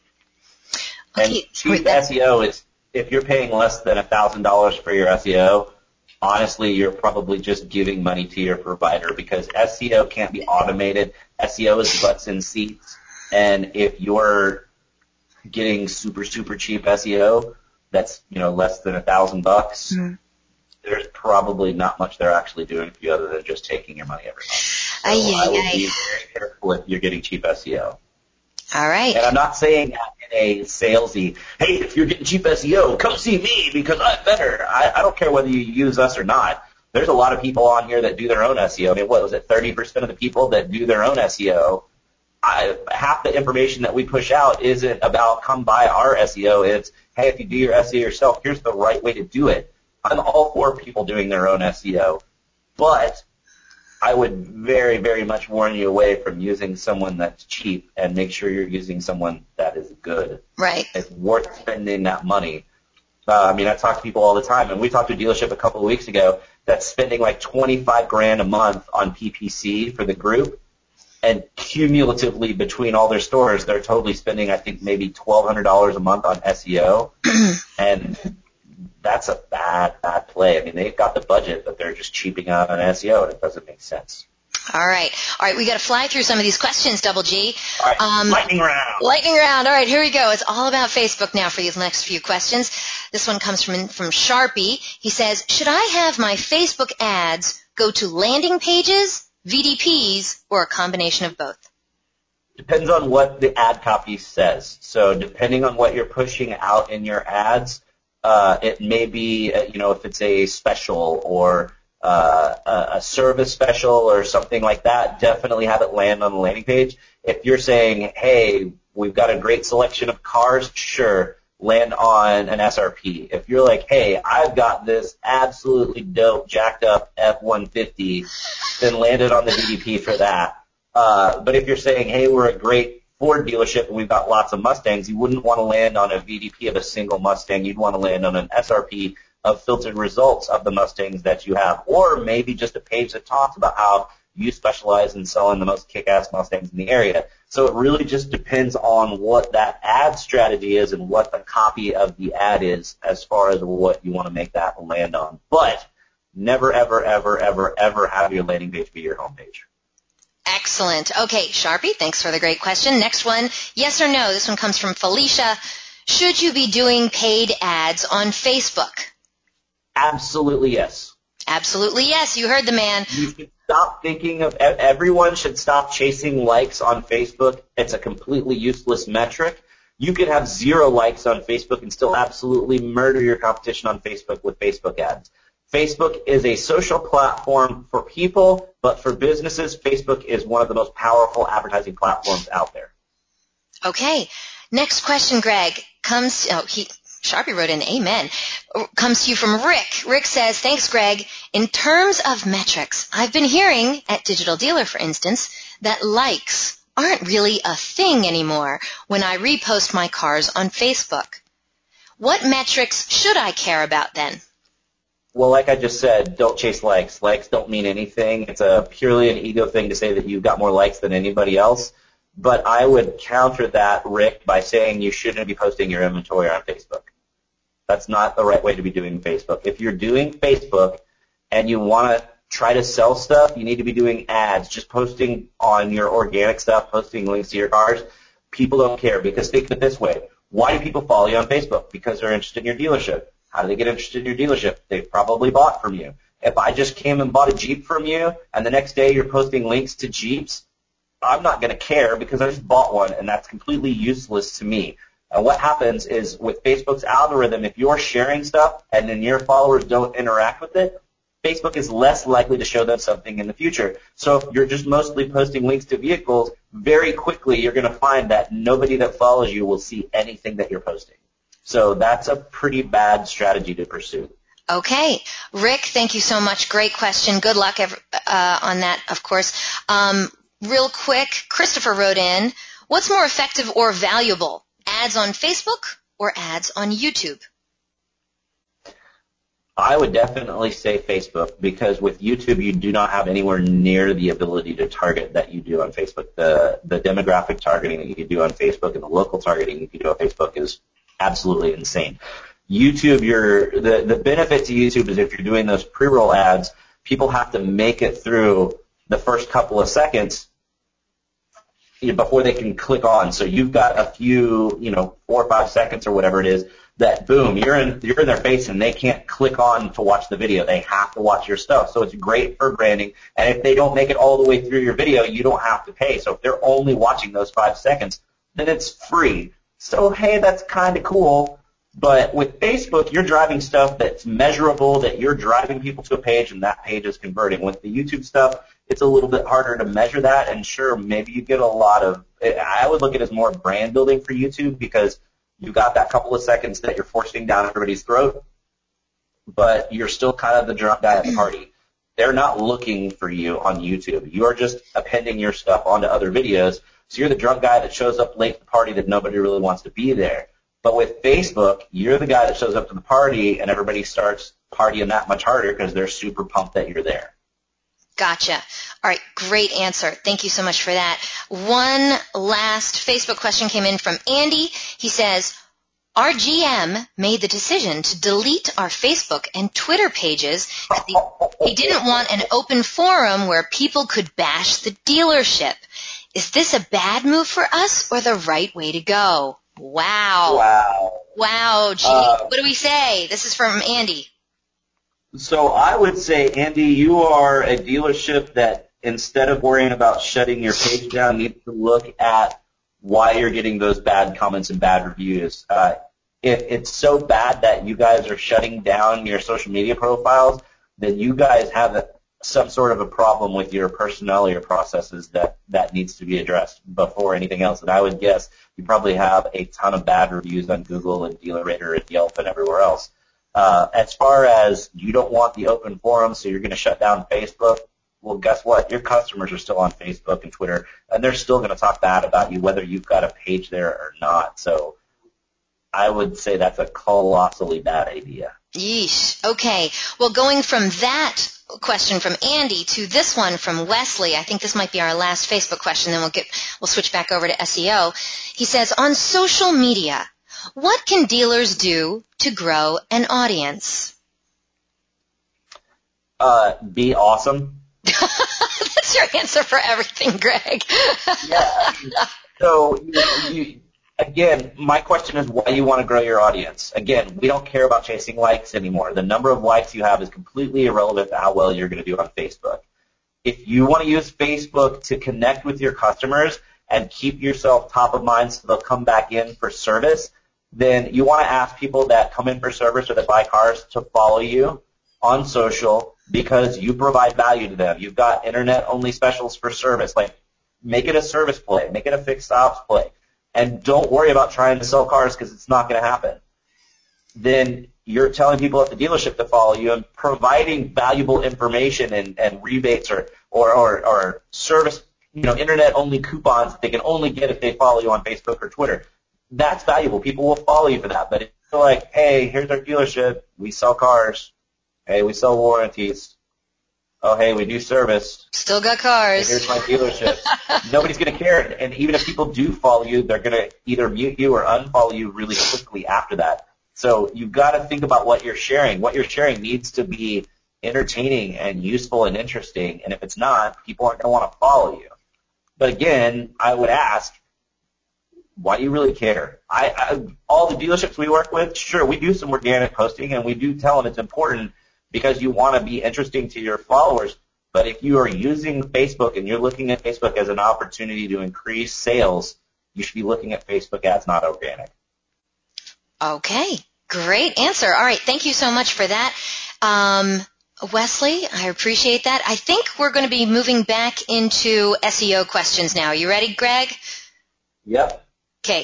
And cheap S E O is, if you're paying less than one thousand dollars for your S E O, honestly, you're probably just giving money to your provider because S E O can't be automated. S E O is butts in seats. And if you're getting super, super cheap S E O that's, you know, less than one thousand bucks, mm-hmm. there's probably not much they're actually doing for you other than just taking your money every month. So aye, I would aye. be very careful if you're getting cheap S E O. All right. And I'm not saying that in a salesy, hey, if you're getting cheap S E O, come see me because I'm better. I, I don't care whether you use us or not. There's a lot of people on here that do their own S E O. I mean, what was it, thirty percent of the people that do their own S E O, I, half the information that we push out isn't about come buy our S E O. It's, hey, if you do your S E O yourself, here's the right way to do it. I'm all for people doing their own S E O. But I would very, very much warn you away from using someone that's cheap and make sure you're using someone that is good. Right. It's worth spending that money. Uh, I mean, I talk to people all the time, and we talked to a dealership a couple of weeks ago that's spending like twenty-five grand a month on P P C for the group, and cumulatively between all their stores, they're totally spending, I think, maybe twelve hundred dollars a month on S E O, and that's a bad, bad play. I mean, they've got the budget, but they're just cheaping out on S E O, and it doesn't make sense. All right. All right, we got to fly through some of these questions, Double G. All right, um, lightning round. Lightning round. All right, here we go. It's all about Facebook now for these next few questions. This one comes from from Sharpie. He says, should I have my Facebook ads go to landing pages, V D Ps, or a combination of both? Depends on what the ad copy says. So depending on what you're pushing out in your ads, uh, it may be, uh, you know, if it's a special or uh, a service special or something like that, definitely have it land on the landing page. If you're saying, hey, we've got a great selection of cars, sure, land on an S R P. If you're like, hey, I've got this absolutely dope, jacked up F one fifty, then land it on the V D P for that. Uh, but if you're saying, hey, we're a great Ford dealership and we've got lots of Mustangs, you wouldn't want to land on a V D P of a single Mustang. You'd want to land on an S R P of filtered results of the Mustangs that you have, or maybe just a page that talks about how you specialize in selling the most kick-ass Mustangs in the area. So it really just depends on what that ad strategy is and what the copy of the ad is as far as what you want to make that land on. But never, ever, ever, ever, ever have your landing page be your home page. Excellent. Okay, Sharpie, thanks for the great question. Next one, yes or no? This one comes from Felicia. Should you be doing paid ads on Facebook? Absolutely yes. Absolutely yes. You heard the man. You should stop thinking of, everyone should stop chasing likes on Facebook. It's a completely useless metric. You could have zero likes on Facebook and still absolutely murder your competition on Facebook with Facebook ads. Facebook is a social platform for people, but for businesses, Facebook is one of the most powerful advertising platforms out there. Okay. Next question, Greg, comes, oh, he, Sharpie wrote in amen, comes to you from Rick. Rick says, thanks, Greg. In terms of metrics, I've been hearing at Digital Dealer, for instance, that likes aren't really a thing anymore when I repost my cars on Facebook. What metrics should I care about then? Well, like I just said, don't chase likes. Likes don't mean anything. It's a purely an ego thing to say that you've got more likes than anybody else. But I would counter that, Rick, by saying you shouldn't be posting your inventory on Facebook. That's not the right way to be doing Facebook. If you're doing Facebook and you want to try to sell stuff, you need to be doing ads, just posting on your organic stuff, posting links to your cars. People don't care because think of it this way. Why do people follow you on Facebook? Because they're interested in your dealership. How do they get interested in your dealership? They've probably bought from you. If I just came and bought a Jeep from you and the next day you're posting links to Jeeps, I'm not going to care because I just bought one and that's completely useless to me. And what happens is with Facebook's algorithm, if you're sharing stuff and then your followers don't interact with it, Facebook is less likely to show them something in the future. So if you're just mostly posting links to vehicles, very quickly you're going to find that nobody that follows you will see anything that you're posting. So that's a pretty bad strategy to pursue. Okay. Rick, thank you so much. Great question. Good luck uh, on that, of course. Um, real quick, Christopher wrote in, what's more effective or valuable, ads on Facebook or ads on YouTube? I would definitely say Facebook because with YouTube you do not have anywhere near the ability to target that you do on Facebook. The the demographic targeting that you can do on Facebook and the local targeting you can do on Facebook is absolutely insane. YouTube, you're, the, the benefit to YouTube is if you're doing those pre-roll ads, people have to make it through the first couple of seconds before they can click on. So you've got a few, you know, four or five seconds or whatever it is that boom, you're in, you're in their face and they can't click on to watch the video. They have to watch your stuff. So it's great for branding. And if they don't make it all the way through your video, you don't have to pay. So if they're only watching those five seconds, then it's free. So hey, that's kind of cool. But with Facebook, you're driving stuff that's measurable, that you're driving people to a page and that page is converting. With the YouTube stuff, it's a little bit harder to measure that. And sure, maybe you get a lot of, I would look at it as more brand building for YouTube because you got that couple of seconds that you're forcing down everybody's throat, but you're still kind of the drunk guy at the party. They're not looking for you on YouTube. You are just appending your stuff onto other videos. So you're the drunk guy that shows up late to the party that nobody really wants to be there. But with Facebook, you're the guy that shows up to the party and everybody starts partying that much harder because they're super pumped that you're there. Gotcha. All right, great answer. Thank you so much for that. One last Facebook question came in from Andy. He says, our G M made the decision to delete our Facebook and Twitter pages. He didn't want an open forum where people could bash the dealership. Is this a bad move for us or the right way to go? Wow. Wow. Wow, gee. Uh, what do we say? This is from Andy. So I would say, Andy, you are a dealership that instead of worrying about shutting your page down, needs to look at why you're getting those bad comments and bad reviews. Uh, if it's so bad that you guys are shutting down your social media profiles, then you guys have a, some sort of a problem with your personnel or your processes that, that needs to be addressed before anything else. And I would guess you probably have a ton of bad reviews on Google and DealerRater and Yelp and everywhere else. Uh, as far as you don't want the open forum, so you're going to shut down Facebook, well, guess what? Your customers are still on Facebook and Twitter, and they're still going to talk bad about you whether you've got a page there or not. So I would say that's a colossally bad idea. Yeesh. Okay. Well, going from that question from Andy to this one from Wesley, I think this might be our last Facebook question, then we'll get we'll switch back over to S E O. He says, on social media, what can dealers do to grow an audience? Uh, be awesome. That's That's your answer for everything, Greg. Yeah. So, you, you, again, my question is why you want to grow your audience. Again, we don't care about chasing likes anymore. The number of likes you have is completely irrelevant to how well you're going to do on Facebook. If you want to use Facebook to connect with your customers and keep yourself top of mind so they'll come back in for service, then you want to ask people that come in for service or that buy cars to follow you on social because you provide value to them. You've got internet-only specials for service. Like, make it a service play. Make it a fixed ops play. And don't worry about trying to sell cars because it's not going to happen. Then you're telling people at the dealership to follow you and providing valuable information and, and rebates or, or, or, or service, you know, internet-only coupons that they can only get if they follow you on Facebook or Twitter. That's valuable. People will follow you for that. But if you're like, hey, here's our dealership. We sell cars. Hey, we sell warranties. Oh, hey, we do service. Still got cars. Hey, here's my dealership. Nobody's going to care. And even if people do follow you, they're going to either mute you or unfollow you really quickly after that. So you've got to think about what you're sharing. What you're sharing needs to be entertaining and useful and interesting. And if it's not, people aren't going to want to follow you. But again, I would ask, why do you really care? I, I all the dealerships we work with, sure, we do some organic posting, and we do tell them it's important because you want to be interesting to your followers. But if you are using Facebook and you're looking at Facebook as an opportunity to increase sales, you should be looking at Facebook ads, not organic. Okay, great answer. All right, thank you so much for that. Um, Wesley, I appreciate that. I think we're going to be moving back into S E O questions now. You ready, Greg? Yep. Okay.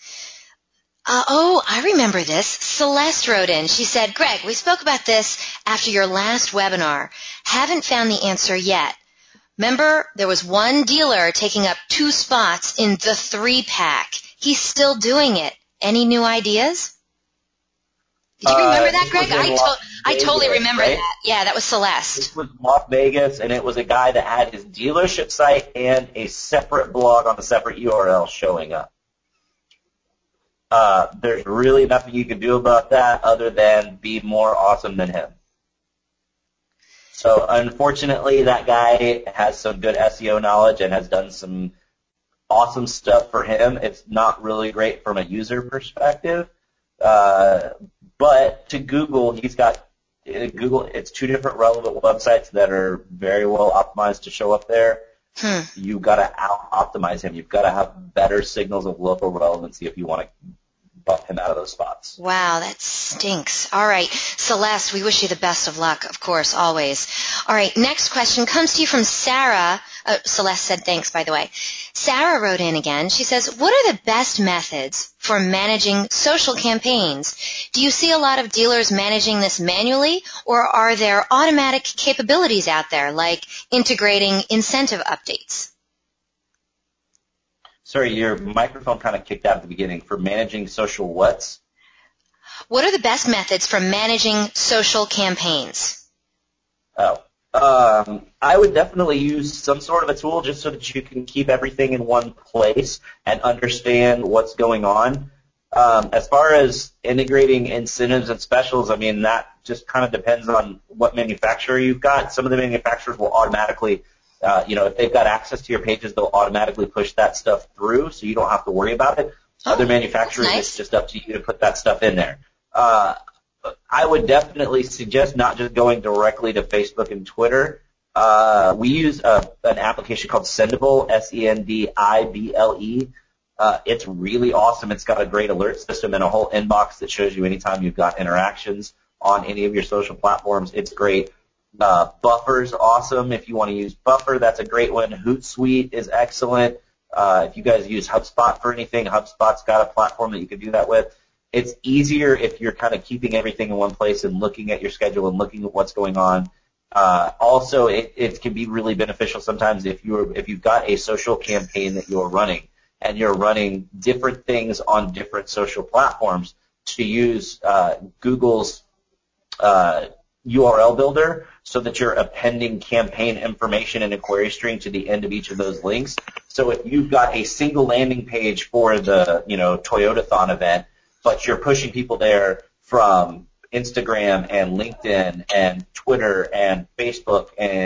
Uh, oh, I remember this. Celeste wrote in. She said, Greg, we spoke about this after your last webinar. Haven't found the answer yet. Remember, there was one dealer taking up two spots in the three-pack. He's still doing it. Any new ideas? Did you remember uh, that, Greg? I, to- I totally remember right? that. Yeah, that was Celeste. This was Las Vegas, and it was a guy that had his dealership site and a separate blog on a separate U R L showing up. Uh, there's really nothing you can do about that other than be more awesome than him. So unfortunately, that guy has some good S E O knowledge and has done some awesome stuff for him. It's not really great from a user perspective. Uh, but to Google, he's got Google. It's two different relevant websites that are very well optimized to show up there. Hmm. You've got to out-optimize him. You've got to have better signals of local relevancy if you want to bump him out of those spots. Wow, that stinks. All right, Celeste, we wish you the best of luck, of course, always. All right, next question comes to you from Sarah. Uh, Celeste said thanks, by the way. Sarah wrote in again. She says, what are the best methods for managing social campaigns? Do you see a lot of dealers managing this manually, or are there automatic capabilities out there, like integrating incentive updates? Sorry, your microphone kind of kicked out at the beginning. For managing social what's? What are the best methods for managing social campaigns? Oh. Um, I would definitely use some sort of a tool just so that you can keep everything in one place and understand what's going on. Um, as far as integrating incentives and specials, I mean, that just kind of depends on what manufacturer you've got. Some of the manufacturers will automatically Uh, you know, if they've got access to your pages, they'll automatically push that stuff through, so you don't have to worry about it. Oh, Other manufacturers, nice. It's just up to you to put that stuff in there. Uh, I would definitely suggest not just going directly to Facebook and Twitter. Uh, we use a, an application called Sendible, S E N D I B L E. Uh, it's really awesome. It's got a great alert system and a whole inbox that shows you anytime you've got interactions on any of your social platforms. It's great. Uh, Buffer's awesome. If you want to use Buffer, that's a great one. Hootsuite is excellent. Uh, if you guys use HubSpot for anything, HubSpot's got a platform that you can do that with. It's easier if you're kind of keeping everything in one place and looking at your schedule and looking at what's going on. Uh, also, it, it can be really beneficial sometimes if you're if you've got a social campaign that you're running and you're running different things on different social platforms to use uh, Google's uh, U R L builder so that you're appending campaign information in a query string to the end of each of those links. So if you've got a single landing page for the, you know, Toyotathon event, but you're pushing people there from Instagram and LinkedIn and Twitter and Facebook and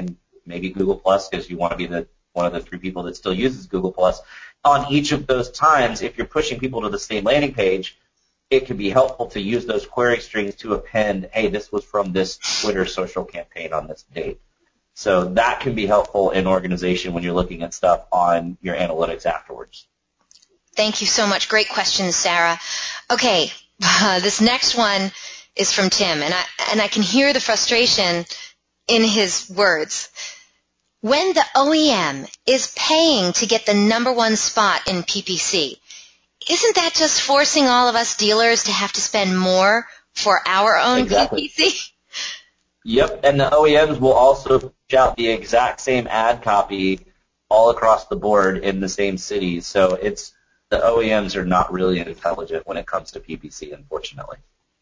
maybe Google Plus because you want to be the one of the three people that still uses Google Plus. On each of those times, if you're pushing people to the same landing page, it can be helpful to use those query strings to append, hey, this was from this Twitter social campaign on this date. So that can be helpful in organization when you're looking at stuff on your analytics afterwards. Thank you so much. Great questions, Sarah. Okay, uh, this next one is from Tim, and I, and I can hear the frustration in his words. When the O E M is paying to get the number one spot in P P C, isn't that just forcing all of us dealers to have to spend more for our own exactly. P P C? Yep, and the O E Ms will also push out the exact same ad copy all across the board in the same cities. So it's the O E Ms are not really intelligent when it comes to P P C, unfortunately.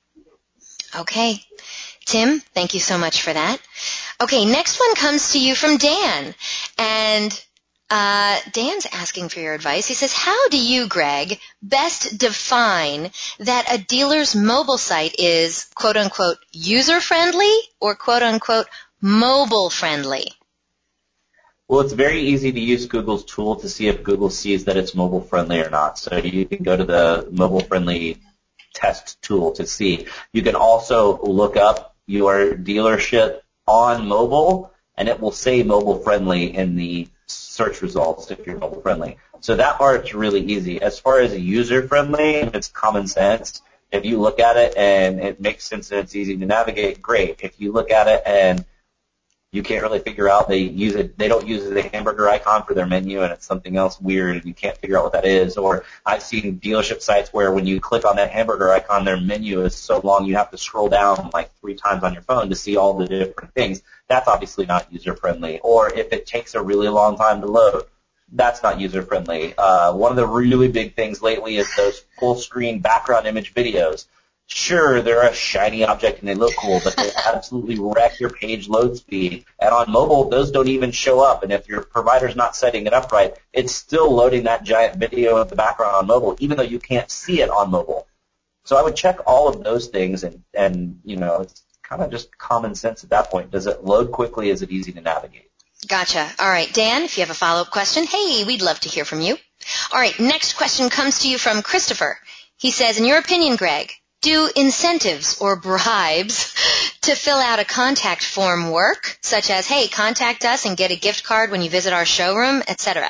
Okay. Tim, thank you so much for that. Okay, next one comes to you from Dan. And uh, Dan's asking for your advice. He says, how do you, Greg, best define that a dealer's mobile site is, quote-unquote, user-friendly or, quote-unquote, mobile-friendly? Well, it's very easy to use Google's tool to see if Google sees that it's mobile-friendly or not. So you can go to the mobile-friendly test tool to see. You can also look up your dealership on mobile, and it will say mobile-friendly in the search results if you're mobile-friendly. So that part's really easy. As far as user-friendly, it's common sense. If you look at it and it makes sense and it's easy to navigate, great. If you look at it and you can't really figure out, they use it, they don't use the hamburger icon for their menu and it's something else weird and you can't figure out what that is. Or I've seen dealership sites where when you click on that hamburger icon, their menu is so long you have to scroll down like three times on your phone to see all the different things. That's obviously not user-friendly. Or if it takes a really long time to load, that's not user-friendly. Uh, one of the really big things lately is those full-screen background image videos. Sure, they're a shiny object and they look cool, but they absolutely wreck your page load speed. And on mobile, those don't even show up. And if your provider's not setting it up right, it's still loading that giant video of the background on mobile, even though you can't see it on mobile. So I would check all of those things, and, and you know, it's kind of just common sense at that point. Does it load quickly? Is it easy to navigate? Gotcha. All right, Dan, if you have a follow-up question, hey, we'd love to hear from you. All right, next question comes to you from Christopher. He says, in your opinion, Greg, do incentives or bribes to fill out a contact form work, such as, hey, contact us and get a gift card when you visit our showroom, et cetera?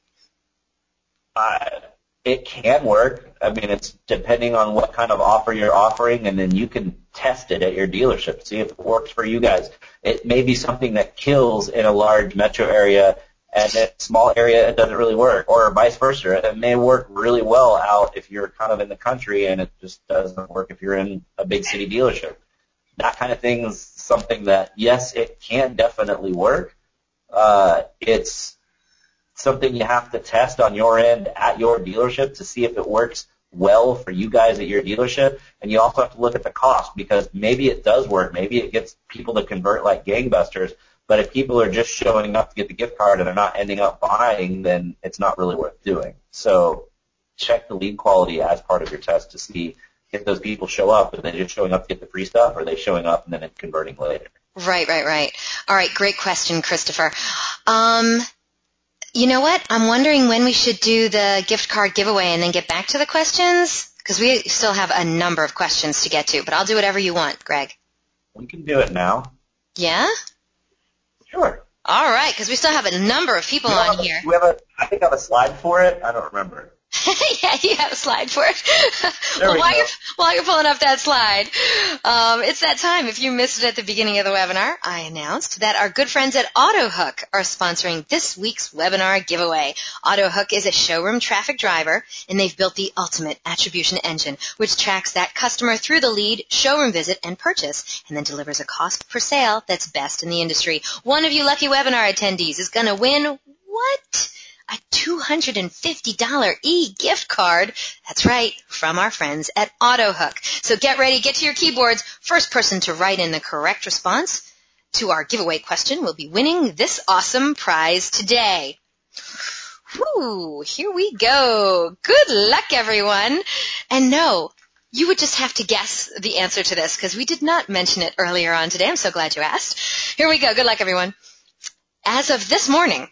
Uh, it can work. I mean, it's depending on what kind of offer you're offering, and then you can test it at your dealership, see if it works for you guys. It may be something that kills in a large metro area, and in a small area it doesn't really work, or vice versa. It may work really well out if you're kind of in the country, and it just doesn't work if you're in a big city dealership. That kind of thing is something that, yes, it can definitely work. Uh, it's something you have to test on your end at your dealership to see if it works well for you guys at your dealership. And you also have to look at the cost, because maybe it does work. Maybe it gets people to convert like gangbusters. But if people are just showing up to get the gift card and they're not ending up buying, then it's not really worth doing. So check the lead quality as part of your test to see if those people show up. Are they just showing up to get the free stuff, or are they showing up and then it's converting later? Right, right, right. All right, great question, Christopher. Um, you know what? I'm wondering when we should do the gift card giveaway and then get back to the questions, because we still have a number of questions to get to, but I'll do whatever you want, Greg. We can do it now. Yeah? Sure. All right, because we still have a number of people on a, here. We have a, I think I have a slide for it. I don't remember. Yeah, you have a slide for it. There well, we while go. you're, while you're pulling up that slide, um, it's that time. If you missed it at the beginning of the webinar, I announced that our good friends at AutoHook are sponsoring this week's webinar giveaway. AutoHook is a showroom traffic driver, and they've built the ultimate attribution engine, which tracks that customer through the lead, showroom visit, and purchase, and then delivers a cost per sale that's best in the industry. One of you lucky webinar attendees is going to win what? A two hundred fifty dollars e-gift card. That's right, from our friends at AutoHook. So get ready, get to your keyboards. First person to write in the correct response to our giveaway question will be winning this awesome prize today. Whew, here we go. Good luck, everyone. And no, you would just have to guess the answer to this, because we did not mention it earlier on today. I'm so glad you asked. Here we go. Good luck, everyone. as of this morning,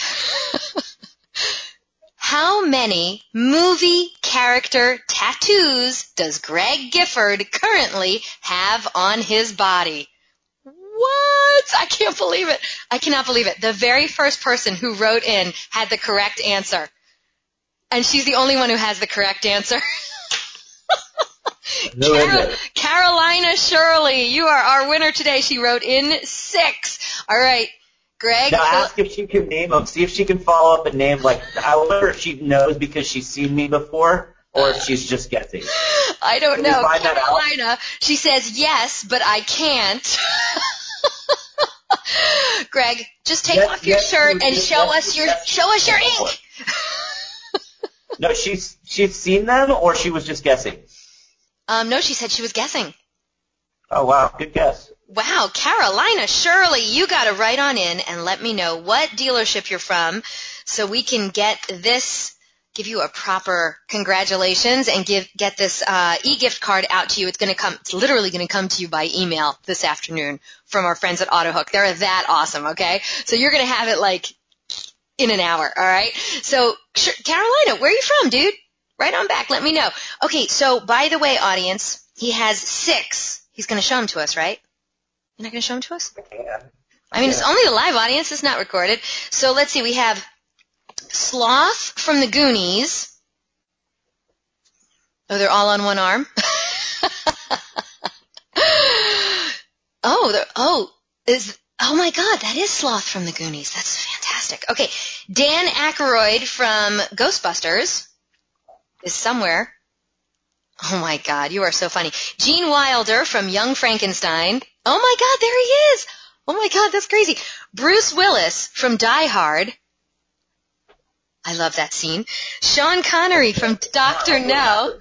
how many movie character tattoos does Greg Gifford currently have on his body? What? I can't believe it. I cannot believe it. The very first person who wrote in had the correct answer. And she's the only one who has the correct answer. Who is it? Carolina Shirley. You are our winner today. She wrote in six. All right. Greg. Now ask if she can name them. See if she can follow up a name. Like, I wonder if she knows because she's seen me before or if she's just guessing. I don't Can know. we find that out? Carolina, she says yes, but I can't. Greg, just take Yes, off your yes, shirt you- and yes, show yes, us your yes. show us your ink. No, she's she's seen them or she was just guessing? Um, no, she said she was guessing. Oh, wow. Good guess. Wow, Carolina Shirley, you got to write on in and let me know what dealership you're from so we can get this, give you a proper congratulations and give get this uh, e-gift card out to you. It's going to come, it's literally going to come to you by email this afternoon from our friends at AutoHook. They're that awesome, okay? So you're going to have it like in an hour, all right? So Carolina, where are you from, dude? Right on back. Let me know. Okay, so by the way, audience, he has six. He's going to show them to us, right? You're not going to show them to us? Yeah. I mean, Yeah. it's only a live audience. It's not recorded. So let's see. We have Sloth from the Goonies. Oh, they're all on one arm? oh, they're, oh, is, oh my God, that is Sloth from the Goonies. That's fantastic. Okay, Dan Aykroyd from Ghostbusters is somewhere. Oh my God, you are so funny. Gene Wilder from Young Frankenstein. Oh my God, there he is. Oh my God, that's crazy. Bruce Willis from Die Hard. I love that scene. Sean Connery from Doctor No.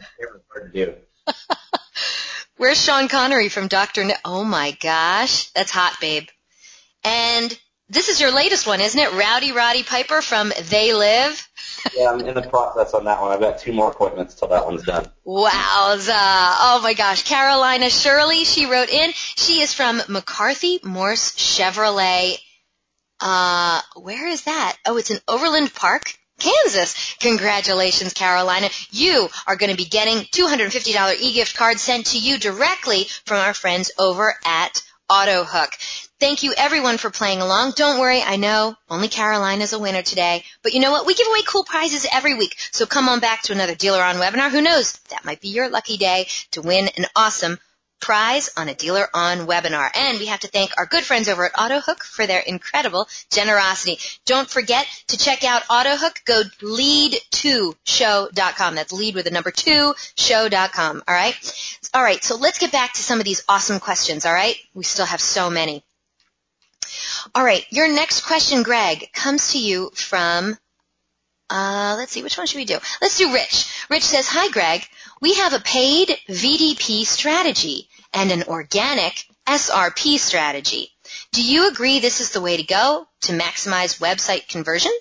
Where's Sean Connery from Doctor No? Oh my gosh, that's hot, babe. And this is your latest one, isn't it? Rowdy Roddy Piper from They Live. Yeah, I'm in the process on that one. I've got two more appointments till that one's done. Wowza. Oh my gosh. Carolina Shirley, she wrote in. She is from McCarthy Morse Chevrolet. Uh, where is that? Oh, it's in Overland Park, Kansas. Congratulations, Carolina. You are going to be getting two hundred fifty dollars e-gift card sent to you directly from our friends over at AutoHook. Thank you, everyone, for playing along. Don't worry, I know only Carolina's a winner today. But you know what? We give away cool prizes every week. So come on back to another Dealer On webinar. Who knows? That might be your lucky day to win an awesome prize on a Dealer On webinar. And we have to thank our good friends over at AutoHook for their incredible generosity. Don't forget to check out AutoHook. Go lead two show dot com. That's lead with the number two show dot com. All right? All right, so let's get back to some of these awesome questions, all right? We still have so many. All right, your next question, Greg, comes to you from, uh, let's see, which one should we do? Let's do Rich. Rich says, hi, Greg. We have a paid V D P strategy and an organic S R P strategy. Do you agree this is the way to go to maximize website conversion?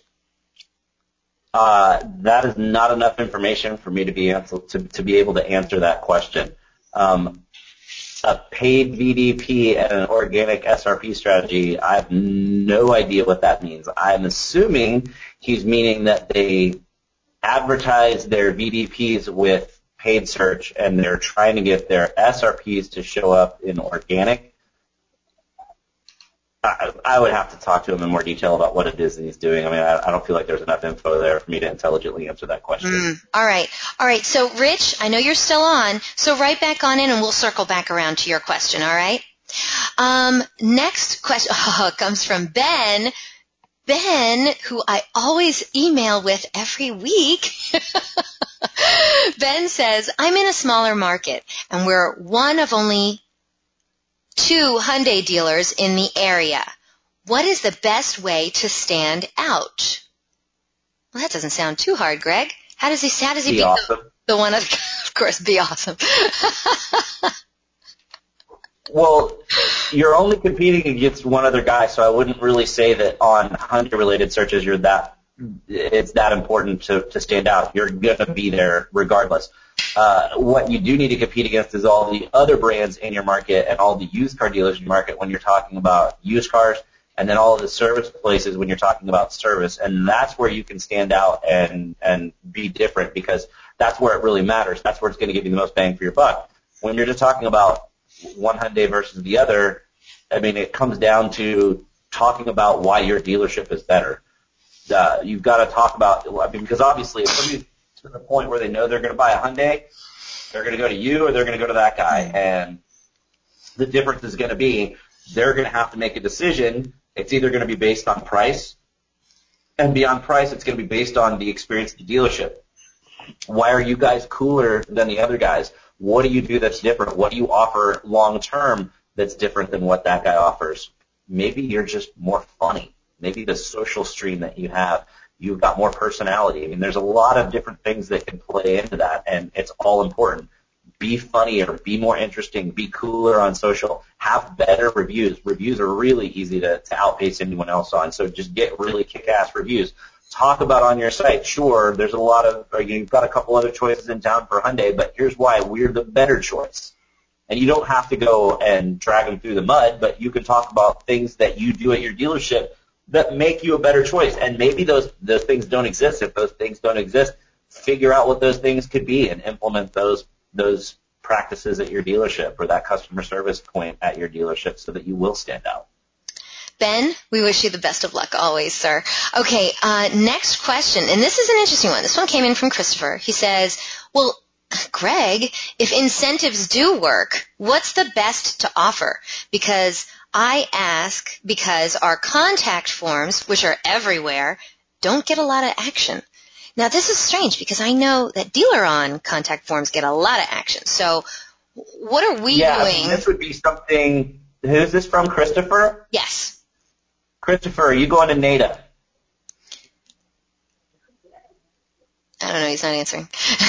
Uh, that is not enough information for me to be answer, to, to be able to answer that question. Um, a paid V D P and an organic S R P strategy, I have no idea what that means. I'm assuming he's meaning that they advertise their V D Ps with paid search and they're trying to get their S R Ps to show up in organic. I, I would have to talk to him in more detail about what it is that he's doing. I mean, I, I don't feel like there's enough info there for me to intelligently answer that question. Mm, all right. All right. So, Rich, I know you're still on, so write back on in and we'll circle back around to your question, all right? Um, next question oh, comes from Ben. Ben, who I always email with every week. Ben says, I'm in a smaller market, and we're one of only two Hyundai dealers in the area. What is the best way to stand out? Well, that doesn't sound too hard, Greg. How does he, how does he Be beat awesome. the, the one of, of course, be awesome. Well, you're only competing against one other guy, so I wouldn't really say that on Hyundai-related searches you're that it's that important to, to stand out. You're going to be there regardless. Uh, what you do need to compete against is all the other brands in your market and all the used car dealers in your market when you're talking about used cars and then all of the service places when you're talking about service. And that's where you can stand out and, and be different, because that's where it really matters. That's where it's going to give you the most bang for your buck. When you're just talking about one Hyundai versus the other, I mean, it comes down to talking about why your dealership is better. Uh, you've got to talk about, I mean, because obviously if somebody's to the point where they know they're going to buy a Hyundai, they're going to go to you or they're going to go to that guy. And the difference is going to be they're going to have to make a decision. It's either going to be based on price, and beyond price, it's going to be based on the experience at the dealership. Why are you guys cooler than the other guys? What do you do that's different? What do you offer long term that's different than what that guy offers? Maybe you're just more funny. Maybe the social stream that you have, you've got more personality. I mean, there's a lot of different things that can play into that, and it's all important. Be funnier, be more interesting, be cooler on social, have better reviews. Reviews are really easy to, to outpace anyone else on, so just get really kick-ass reviews. Talk about on your site, sure, there's a lot of, you've got a couple other choices in town for Hyundai, but here's why we're the better choice. And you don't have to go and drag them through the mud, but you can talk about things that you do at your dealership that make you a better choice. And maybe those, those things don't exist. If those things don't exist, figure out what those things could be and implement those those practices at your dealership or that customer service point at your dealership so that you will stand out. Ben, we wish you the best of luck always, sir. Okay, uh, next question, and this is an interesting one. This one came in from Christopher. He says, well, Greg, if incentives do work, what's the best to offer? Because I ask because our contact forms, which are everywhere, don't get a lot of action. Now, this is strange because I know that dealer-on contact forms get a lot of action. So what are we yeah, doing? I mean, this would be something – who's this from, Christopher? Yes. Christopher, are you going to NADA? I don't know. He's not answering.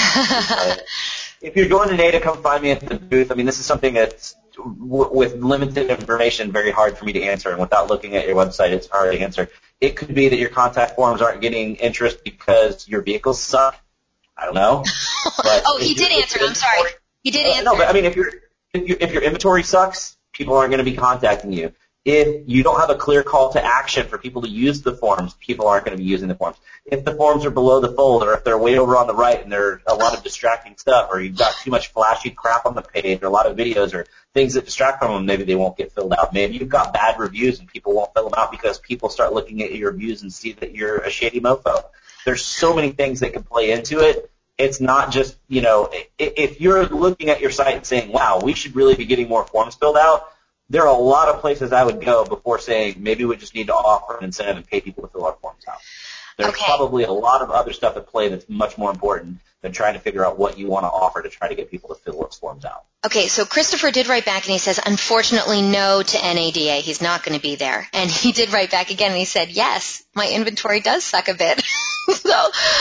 If you're going to NADA, come find me at the booth. I mean, this is something that's w- with limited information very hard for me to answer, and without looking at your website, it's hard to answer. It could be that your contact forms aren't getting interest because your vehicles suck. I don't know. But oh, he did answer. I'm sorry. He did answer. Uh, no, but I mean, if, you're, if, you, if your inventory sucks, people aren't going to be contacting you. If you don't have a clear call to action for people to use the forms, people aren't going to be using the forms. If the forms are below the fold, or if they're way over on the right and there's a lot of distracting stuff, or you've got too much flashy crap on the page, or a lot of videos or things that distract from them, maybe they won't get filled out. Maybe you've got bad reviews and people won't fill them out because people start looking at your reviews and see that you're a shady mofo. There's so many things that can play into it. It's not just, you know, if you're looking at your site and saying, wow, we should really be getting more forms filled out, there are a lot of places I would go before saying maybe we just need to offer an incentive and pay people to fill our forms out. There's okay. probably a lot of other stuff at play that's much more important than trying to figure out what you want to offer to try to get people to fill those forms out. Okay, so Christopher did write back and he says, unfortunately, no to N A D A. He's not going to be there. And he did write back again and he said, yes, my inventory does suck a bit. So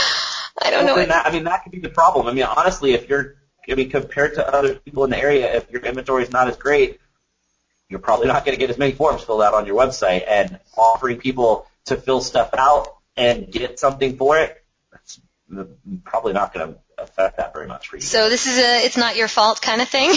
I don't well, know. What... That, I mean, that could be the problem. I mean, honestly, if you're, I mean, compared to other people in the area, if your inventory is not as great, you're probably not going to get as many forms filled out on your website. And offering people to fill stuff out and get something for it, that's probably not going to affect that very much for you. So this is a it's not your fault kind of thing?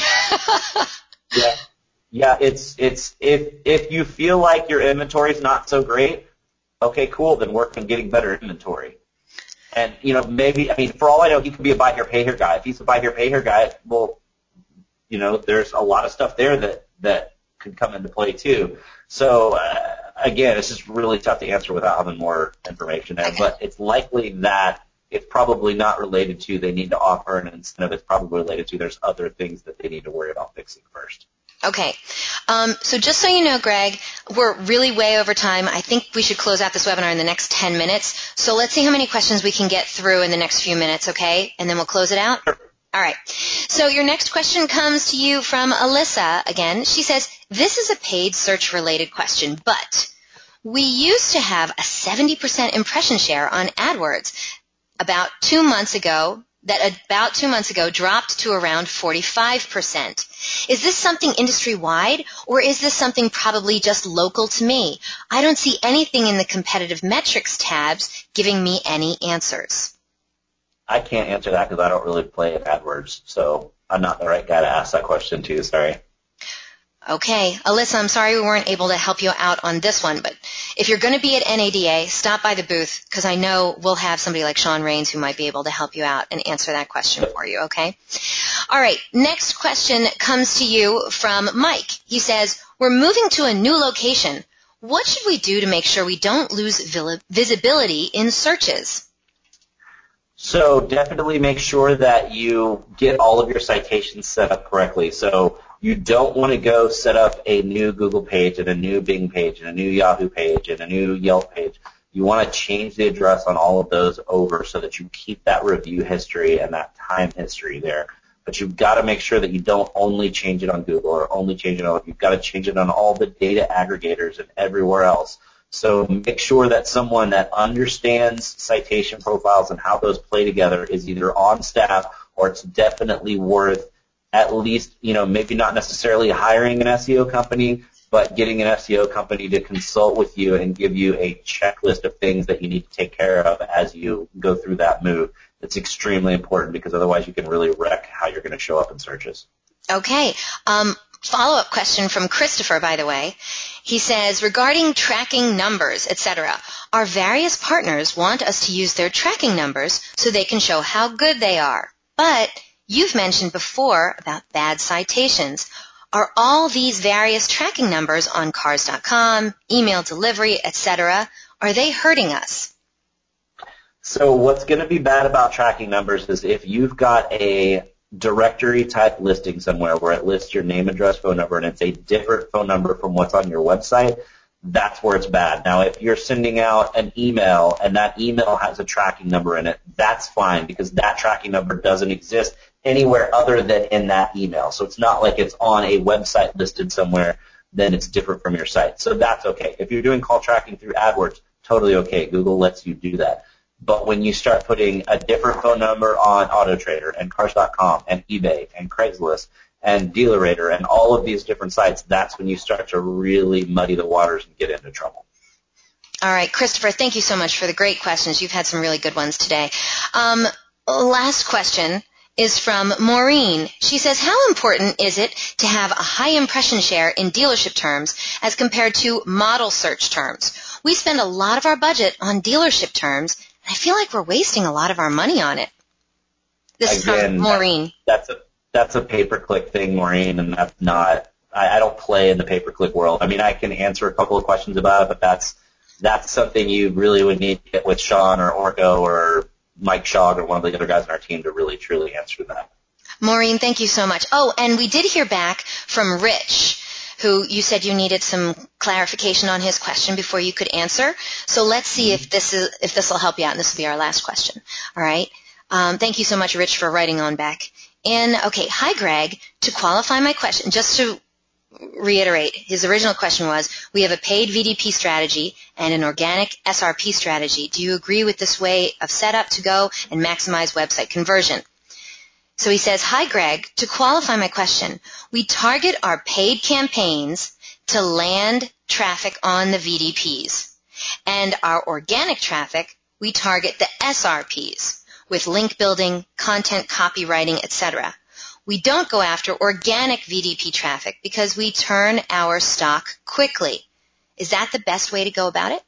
yeah. Yeah, it's it's if if you feel like your inventory is not so great, okay, cool, then work on getting better inventory. And, you know, maybe, I mean, for all I know, he could be a buy here, pay here guy. If he's a buy here, pay here guy, well, you know, there's a lot of stuff there that, that could come into play too. So, uh, again, it's just really tough to answer without having more information. Okay. But it's likely that it's probably not related to they need to offer an incentive. It's probably related to there's other things that they need to worry about fixing first. Okay. Um, so just so you know, Greg, we're really way over time. I think we should close out this webinar in the next ten minutes. So let's see how many questions we can get through in the next few minutes, okay? And then we'll close it out? Sure. All right. So your next question comes to you from Alyssa again. She says, this is a paid search-related question, but we used to have a seventy percent impression share on AdWords. About two months ago, that about two months ago dropped to around forty-five percent. Is this something industry-wide, or is this something probably just local to me? I don't see anything in the competitive metrics tabs giving me any answers. I can't answer that because I don't really play at AdWords, so I'm not the right guy to ask that question to, sorry. Okay. Alyssa, I'm sorry we weren't able to help you out on this one, but if you're going to be at N A D A, stop by the booth because I know we'll have somebody like Sean Rains who might be able to help you out and answer that question for you, okay? All right. Next question comes to you from Mike. He says, we're moving to a new location. What should we do to make sure we don't lose visibility in searches? So definitely make sure that you get all of your citations set up correctly. So you don't want to go set up a new Google page and a new Bing page and a new Yahoo page and a new Yelp page. You want to change the address on all of those over so that you keep that review history and that time history there. But you've got to make sure that you don't only change it on Google or only change it on, you've got to change it on all the data aggregators and everywhere else. So make sure that someone that understands citation profiles and how those play together is either on staff or it's definitely worth at least, you know, maybe not necessarily hiring an S E O company, but getting an S E O company to consult with you and give you a checklist of things that you need to take care of as you go through that move. It's extremely important because otherwise you can really wreck how you're going to show up in searches. Okay. Um, follow-up question from Christopher, by the way. He says, regarding tracking numbers, et cetera, our various partners want us to use their tracking numbers so they can show how good they are. But you've mentioned before about bad citations. Are all these various tracking numbers on cars dot com, email delivery, et cetera, are they hurting us? So what's going to be bad about tracking numbers is if you've got a directory type listing somewhere where it lists your name, address, phone number, and it's a different phone number from what's on your website, that's where it's bad. Now, if you're sending out an email and that email has a tracking number in it, that's fine because that tracking number doesn't exist anywhere other than in that email. So it's not like it's on a website listed somewhere, then it's different from your site. So that's okay. If you're doing call tracking through AdWords, totally okay. Google lets you do that. But when you start putting a different phone number on AutoTrader and cars dot com and eBay and Craigslist and DealerRater and all of these different sites, that's when you start to really muddy the waters and get into trouble. All right, Christopher, thank you so much for the great questions. You've had some really good ones today. Um, last question is from Maureen. She says, how important is it to have a high impression share in dealership terms as compared to model search terms? We spend a lot of our budget on dealership terms, and I feel like we're wasting a lot of our money on it. This Again, is from Maureen. That's a that's a pay-per-click thing, Maureen, and that's not. I, I don't play in the pay-per-click world. I mean, I can answer a couple of questions about it, but that's that's something you really would need to get with Sean or Orko or Mike Shog or one of the other guys on our team to really truly answer that. Maureen, thank you so much. Oh, and we did hear back from Rich, who you said you needed some clarification on his question before you could answer. So let's see if this is if this will help you out, and this will be our last question. All right. Um, thank you so much, Rich, for writing on back. And okay, hi, Greg. To qualify my question, just to reiterate, his original question was: we have a paid V D P strategy and an organic S R P strategy. Do you agree with this way of setup to go and maximize website conversion? So he says, hi, Greg. To qualify my question, we target our paid campaigns to land traffic on the V D Ps. And our organic traffic, we target the S R Ps with link building, content copywriting, et cetera. We don't go after organic V D P traffic because we turn our stock quickly. Is that the best way to go about it?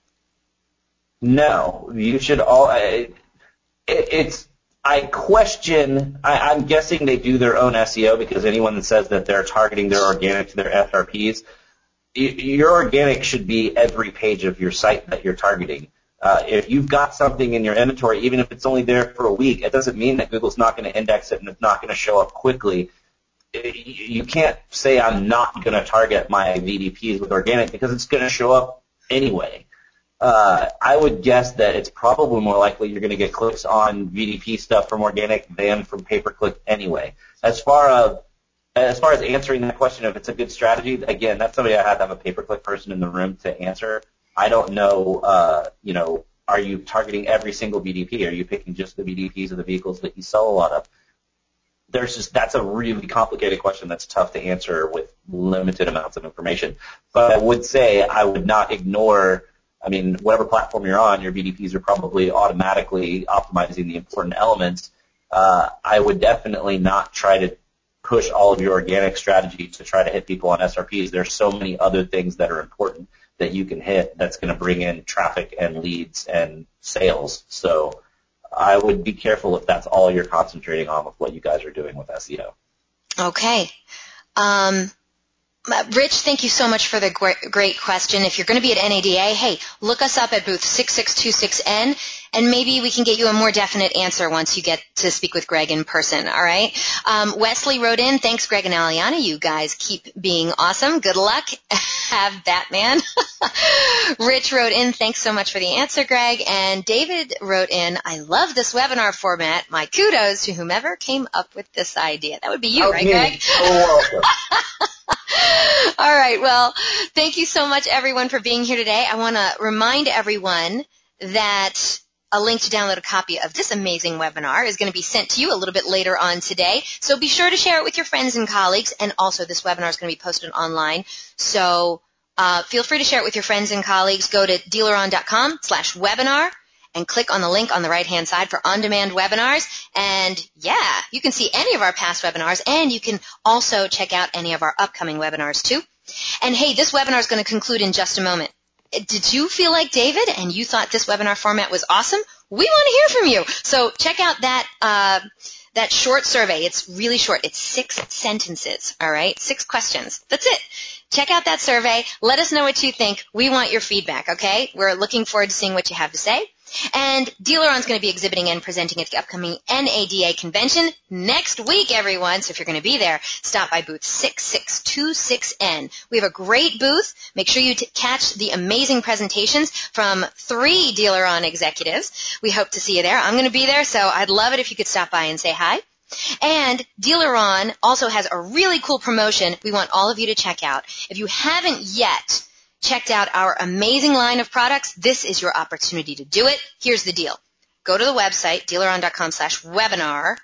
No, you should all. It, it's. I question, I, I'm guessing they do their own S E O because anyone that says that they're targeting their organic to their S R Ps, your organic should be every page of your site that you're targeting. Uh, if you've got something in your inventory, even if it's only there for a week, it doesn't mean that Google's not going to index it and it's not going to show up quickly. You can't say I'm not going to target my V D Ps with organic because it's going to show up anyway. Uh, I would guess that it's probably more likely you're going to get clicks on V D P stuff from organic than from pay-per-click anyway. As far as as far as answering that question, if it's a good strategy, again, that's somebody I had to have a pay-per-click person in the room to answer. I don't know, uh, you know, are you targeting every single V D P? Are you picking just the V D Ps of the vehicles that you sell a lot of? There's just that's a really complicated question that's tough to answer with limited amounts of information. But I would say I would not ignore. I mean, whatever platform you're on, your V D Ps are probably automatically optimizing the important elements. Uh, I would definitely not try to push all of your organic strategy to try to hit people on S R Ps. There's so many other things that are important that you can hit that's going to bring in traffic and leads and sales. So I would be careful if that's all you're concentrating on with what you guys are doing with S E O. Okay. Um, Rich, thank you so much for the great, great question. If you're going to be at N A D A, hey, look us up at booth six six two six N, and maybe we can get you a more definite answer once you get to speak with Greg in person, all right? Um, Wesley wrote in, thanks, Greg and Aliana. You guys keep being awesome. Good luck. Have Batman. Rich wrote in, thanks so much for the answer, Greg. And David wrote in, I love this webinar format. My kudos to whomever came up with this idea. That would be you, oh, right, me. Greg? Oh, welcome. All right. Well, thank you so much, everyone, for being here today. I want to remind everyone that a link to download a copy of this amazing webinar is going to be sent to you a little bit later on today. So be sure to share it with your friends and colleagues. And also, this webinar is going to be posted online. So uh, feel free to share it with your friends and colleagues. Go to dealeron.com slash webinar. And click on the link on the right-hand side for on-demand webinars. And, yeah, you can see any of our past webinars, and you can also check out any of our upcoming webinars, too. And, hey, this webinar is going to conclude in just a moment. Did you feel like David and you thought this webinar format was awesome? We want to hear from you. So check out that uh, that short survey. It's really short. It's six sentences, all right? Six questions. That's it. Check out that survey. Let us know what you think. We want your feedback, okay? We're looking forward to seeing what you have to say. And Dealeron's going to be exhibiting and presenting at the upcoming N A D A convention next week, everyone. So if you're going to be there, stop by booth six six two six N. We have a great booth. Make sure you t- catch the amazing presentations from three Dealeron executives. We hope to see you there. I'm going to be there, so I'd love it if you could stop by and say hi. And Dealeron also has a really cool promotion we want all of you to check out. If you haven't yet checked out our amazing line of products, this is your opportunity to do it. Here's the deal. Go to the website, dealeron.com slash webinar.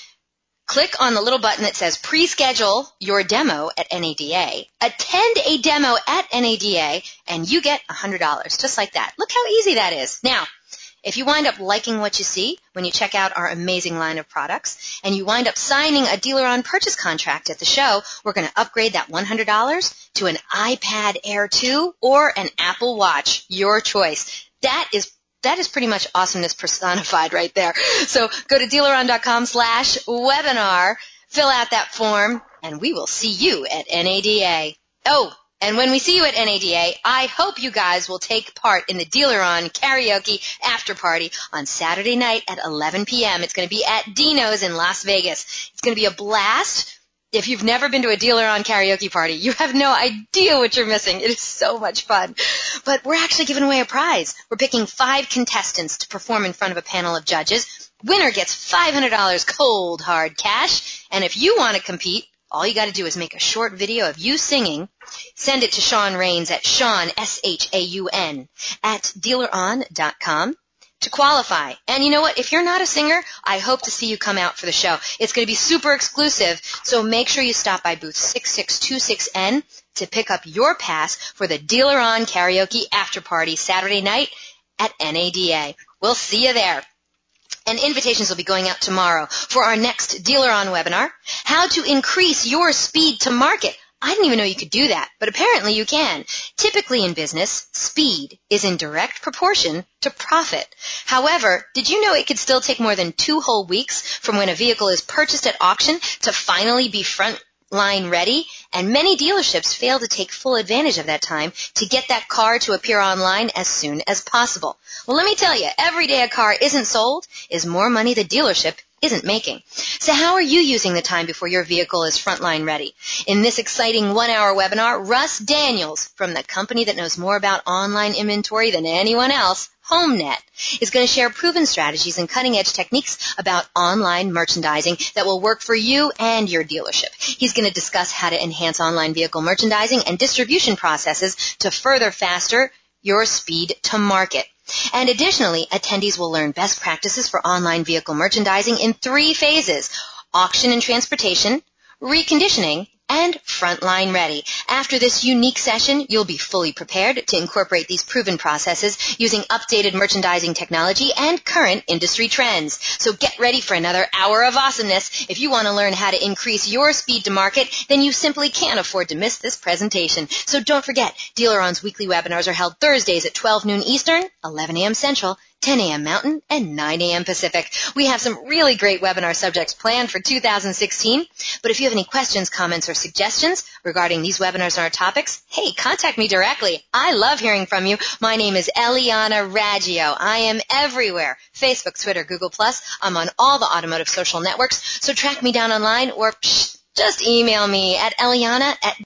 Click on the little button that says pre-schedule your demo at N A D A. Attend a demo at N A D A, and you get one hundred dollars, just like that. Look how easy that is. Now, if you wind up liking what you see when you check out our amazing line of products, and you wind up signing a Dealeron purchase contract at the show, we're going to upgrade that one hundred dollars to an iPad Air two or an Apple Watch, your choice. That is that is pretty much awesomeness personified right there. So go to dealeron.com slash webinar, fill out that form, and we will see you at N A D A. Oh, and when we see you at N A D A, I hope you guys will take part in the Dealeron Karaoke After Party on Saturday night at eleven p.m. It's going to be at Dino's in Las Vegas. It's going to be a blast. If you've never been to a Dealeron karaoke party, you have no idea what you're missing. It is so much fun. But we're actually giving away a prize. We're picking five contestants to perform in front of a panel of judges. Winner gets five hundred dollars cold, hard cash. And if you want to compete, all you got to do is make a short video of you singing, send it to Sean Rains at Sean, S H A U N, at dealeron dot com to qualify. And you know what? If you're not a singer, I hope to see you come out for the show. It's going to be super exclusive, so make sure you stop by booth six six two six N to pick up your pass for the Dealeron Karaoke After Party Saturday night at N A D A. We'll see you there. And invitations will be going out tomorrow for our next Dealeron webinar, How to Increase Your Speed to Market. I didn't even know you could do that, but apparently you can. Typically in business, speed is in direct proportion to profit. However, did you know it could still take more than two whole weeks from when a vehicle is purchased at auction to finally be front line ready? And many dealerships fail to take full advantage of that time to get that car to appear online as soon as possible. Well, let me tell you, every day a car isn't sold is more money the dealership isn't making. So how are you using the time before your vehicle is frontline ready? In this exciting one-hour webinar, Russ Daniels, from the company that knows more about online inventory than anyone else, HomeNet, is going to share proven strategies and cutting-edge techniques about online merchandising that will work for you and your dealership. He's going to discuss how to enhance online vehicle merchandising and distribution processes to further faster your speed to market. And additionally, attendees will learn best practices for online vehicle merchandising in three phases: auction and transportation, reconditioning, and frontline ready. After this unique session, you'll be fully prepared to incorporate these proven processes using updated merchandising technology and current industry trends. So get ready for another hour of awesomeness. If you want to learn how to increase your speed to market, then you simply can't afford to miss this presentation. So don't forget, DealerOn's weekly webinars are held Thursdays at twelve noon Eastern, eleven a.m. Central, ten a.m. Mountain, and nine a.m. Pacific. We have some really great webinar subjects planned for two thousand sixteen, but if you have any questions, comments, or suggestions regarding these webinars and our topics, hey, contact me directly. I love hearing from you. My name is Eliana Raggio. I am everywhere. Facebook, Twitter, Google plus. I'm on all the automotive social networks, so track me down online or psh, just email me at Eliana at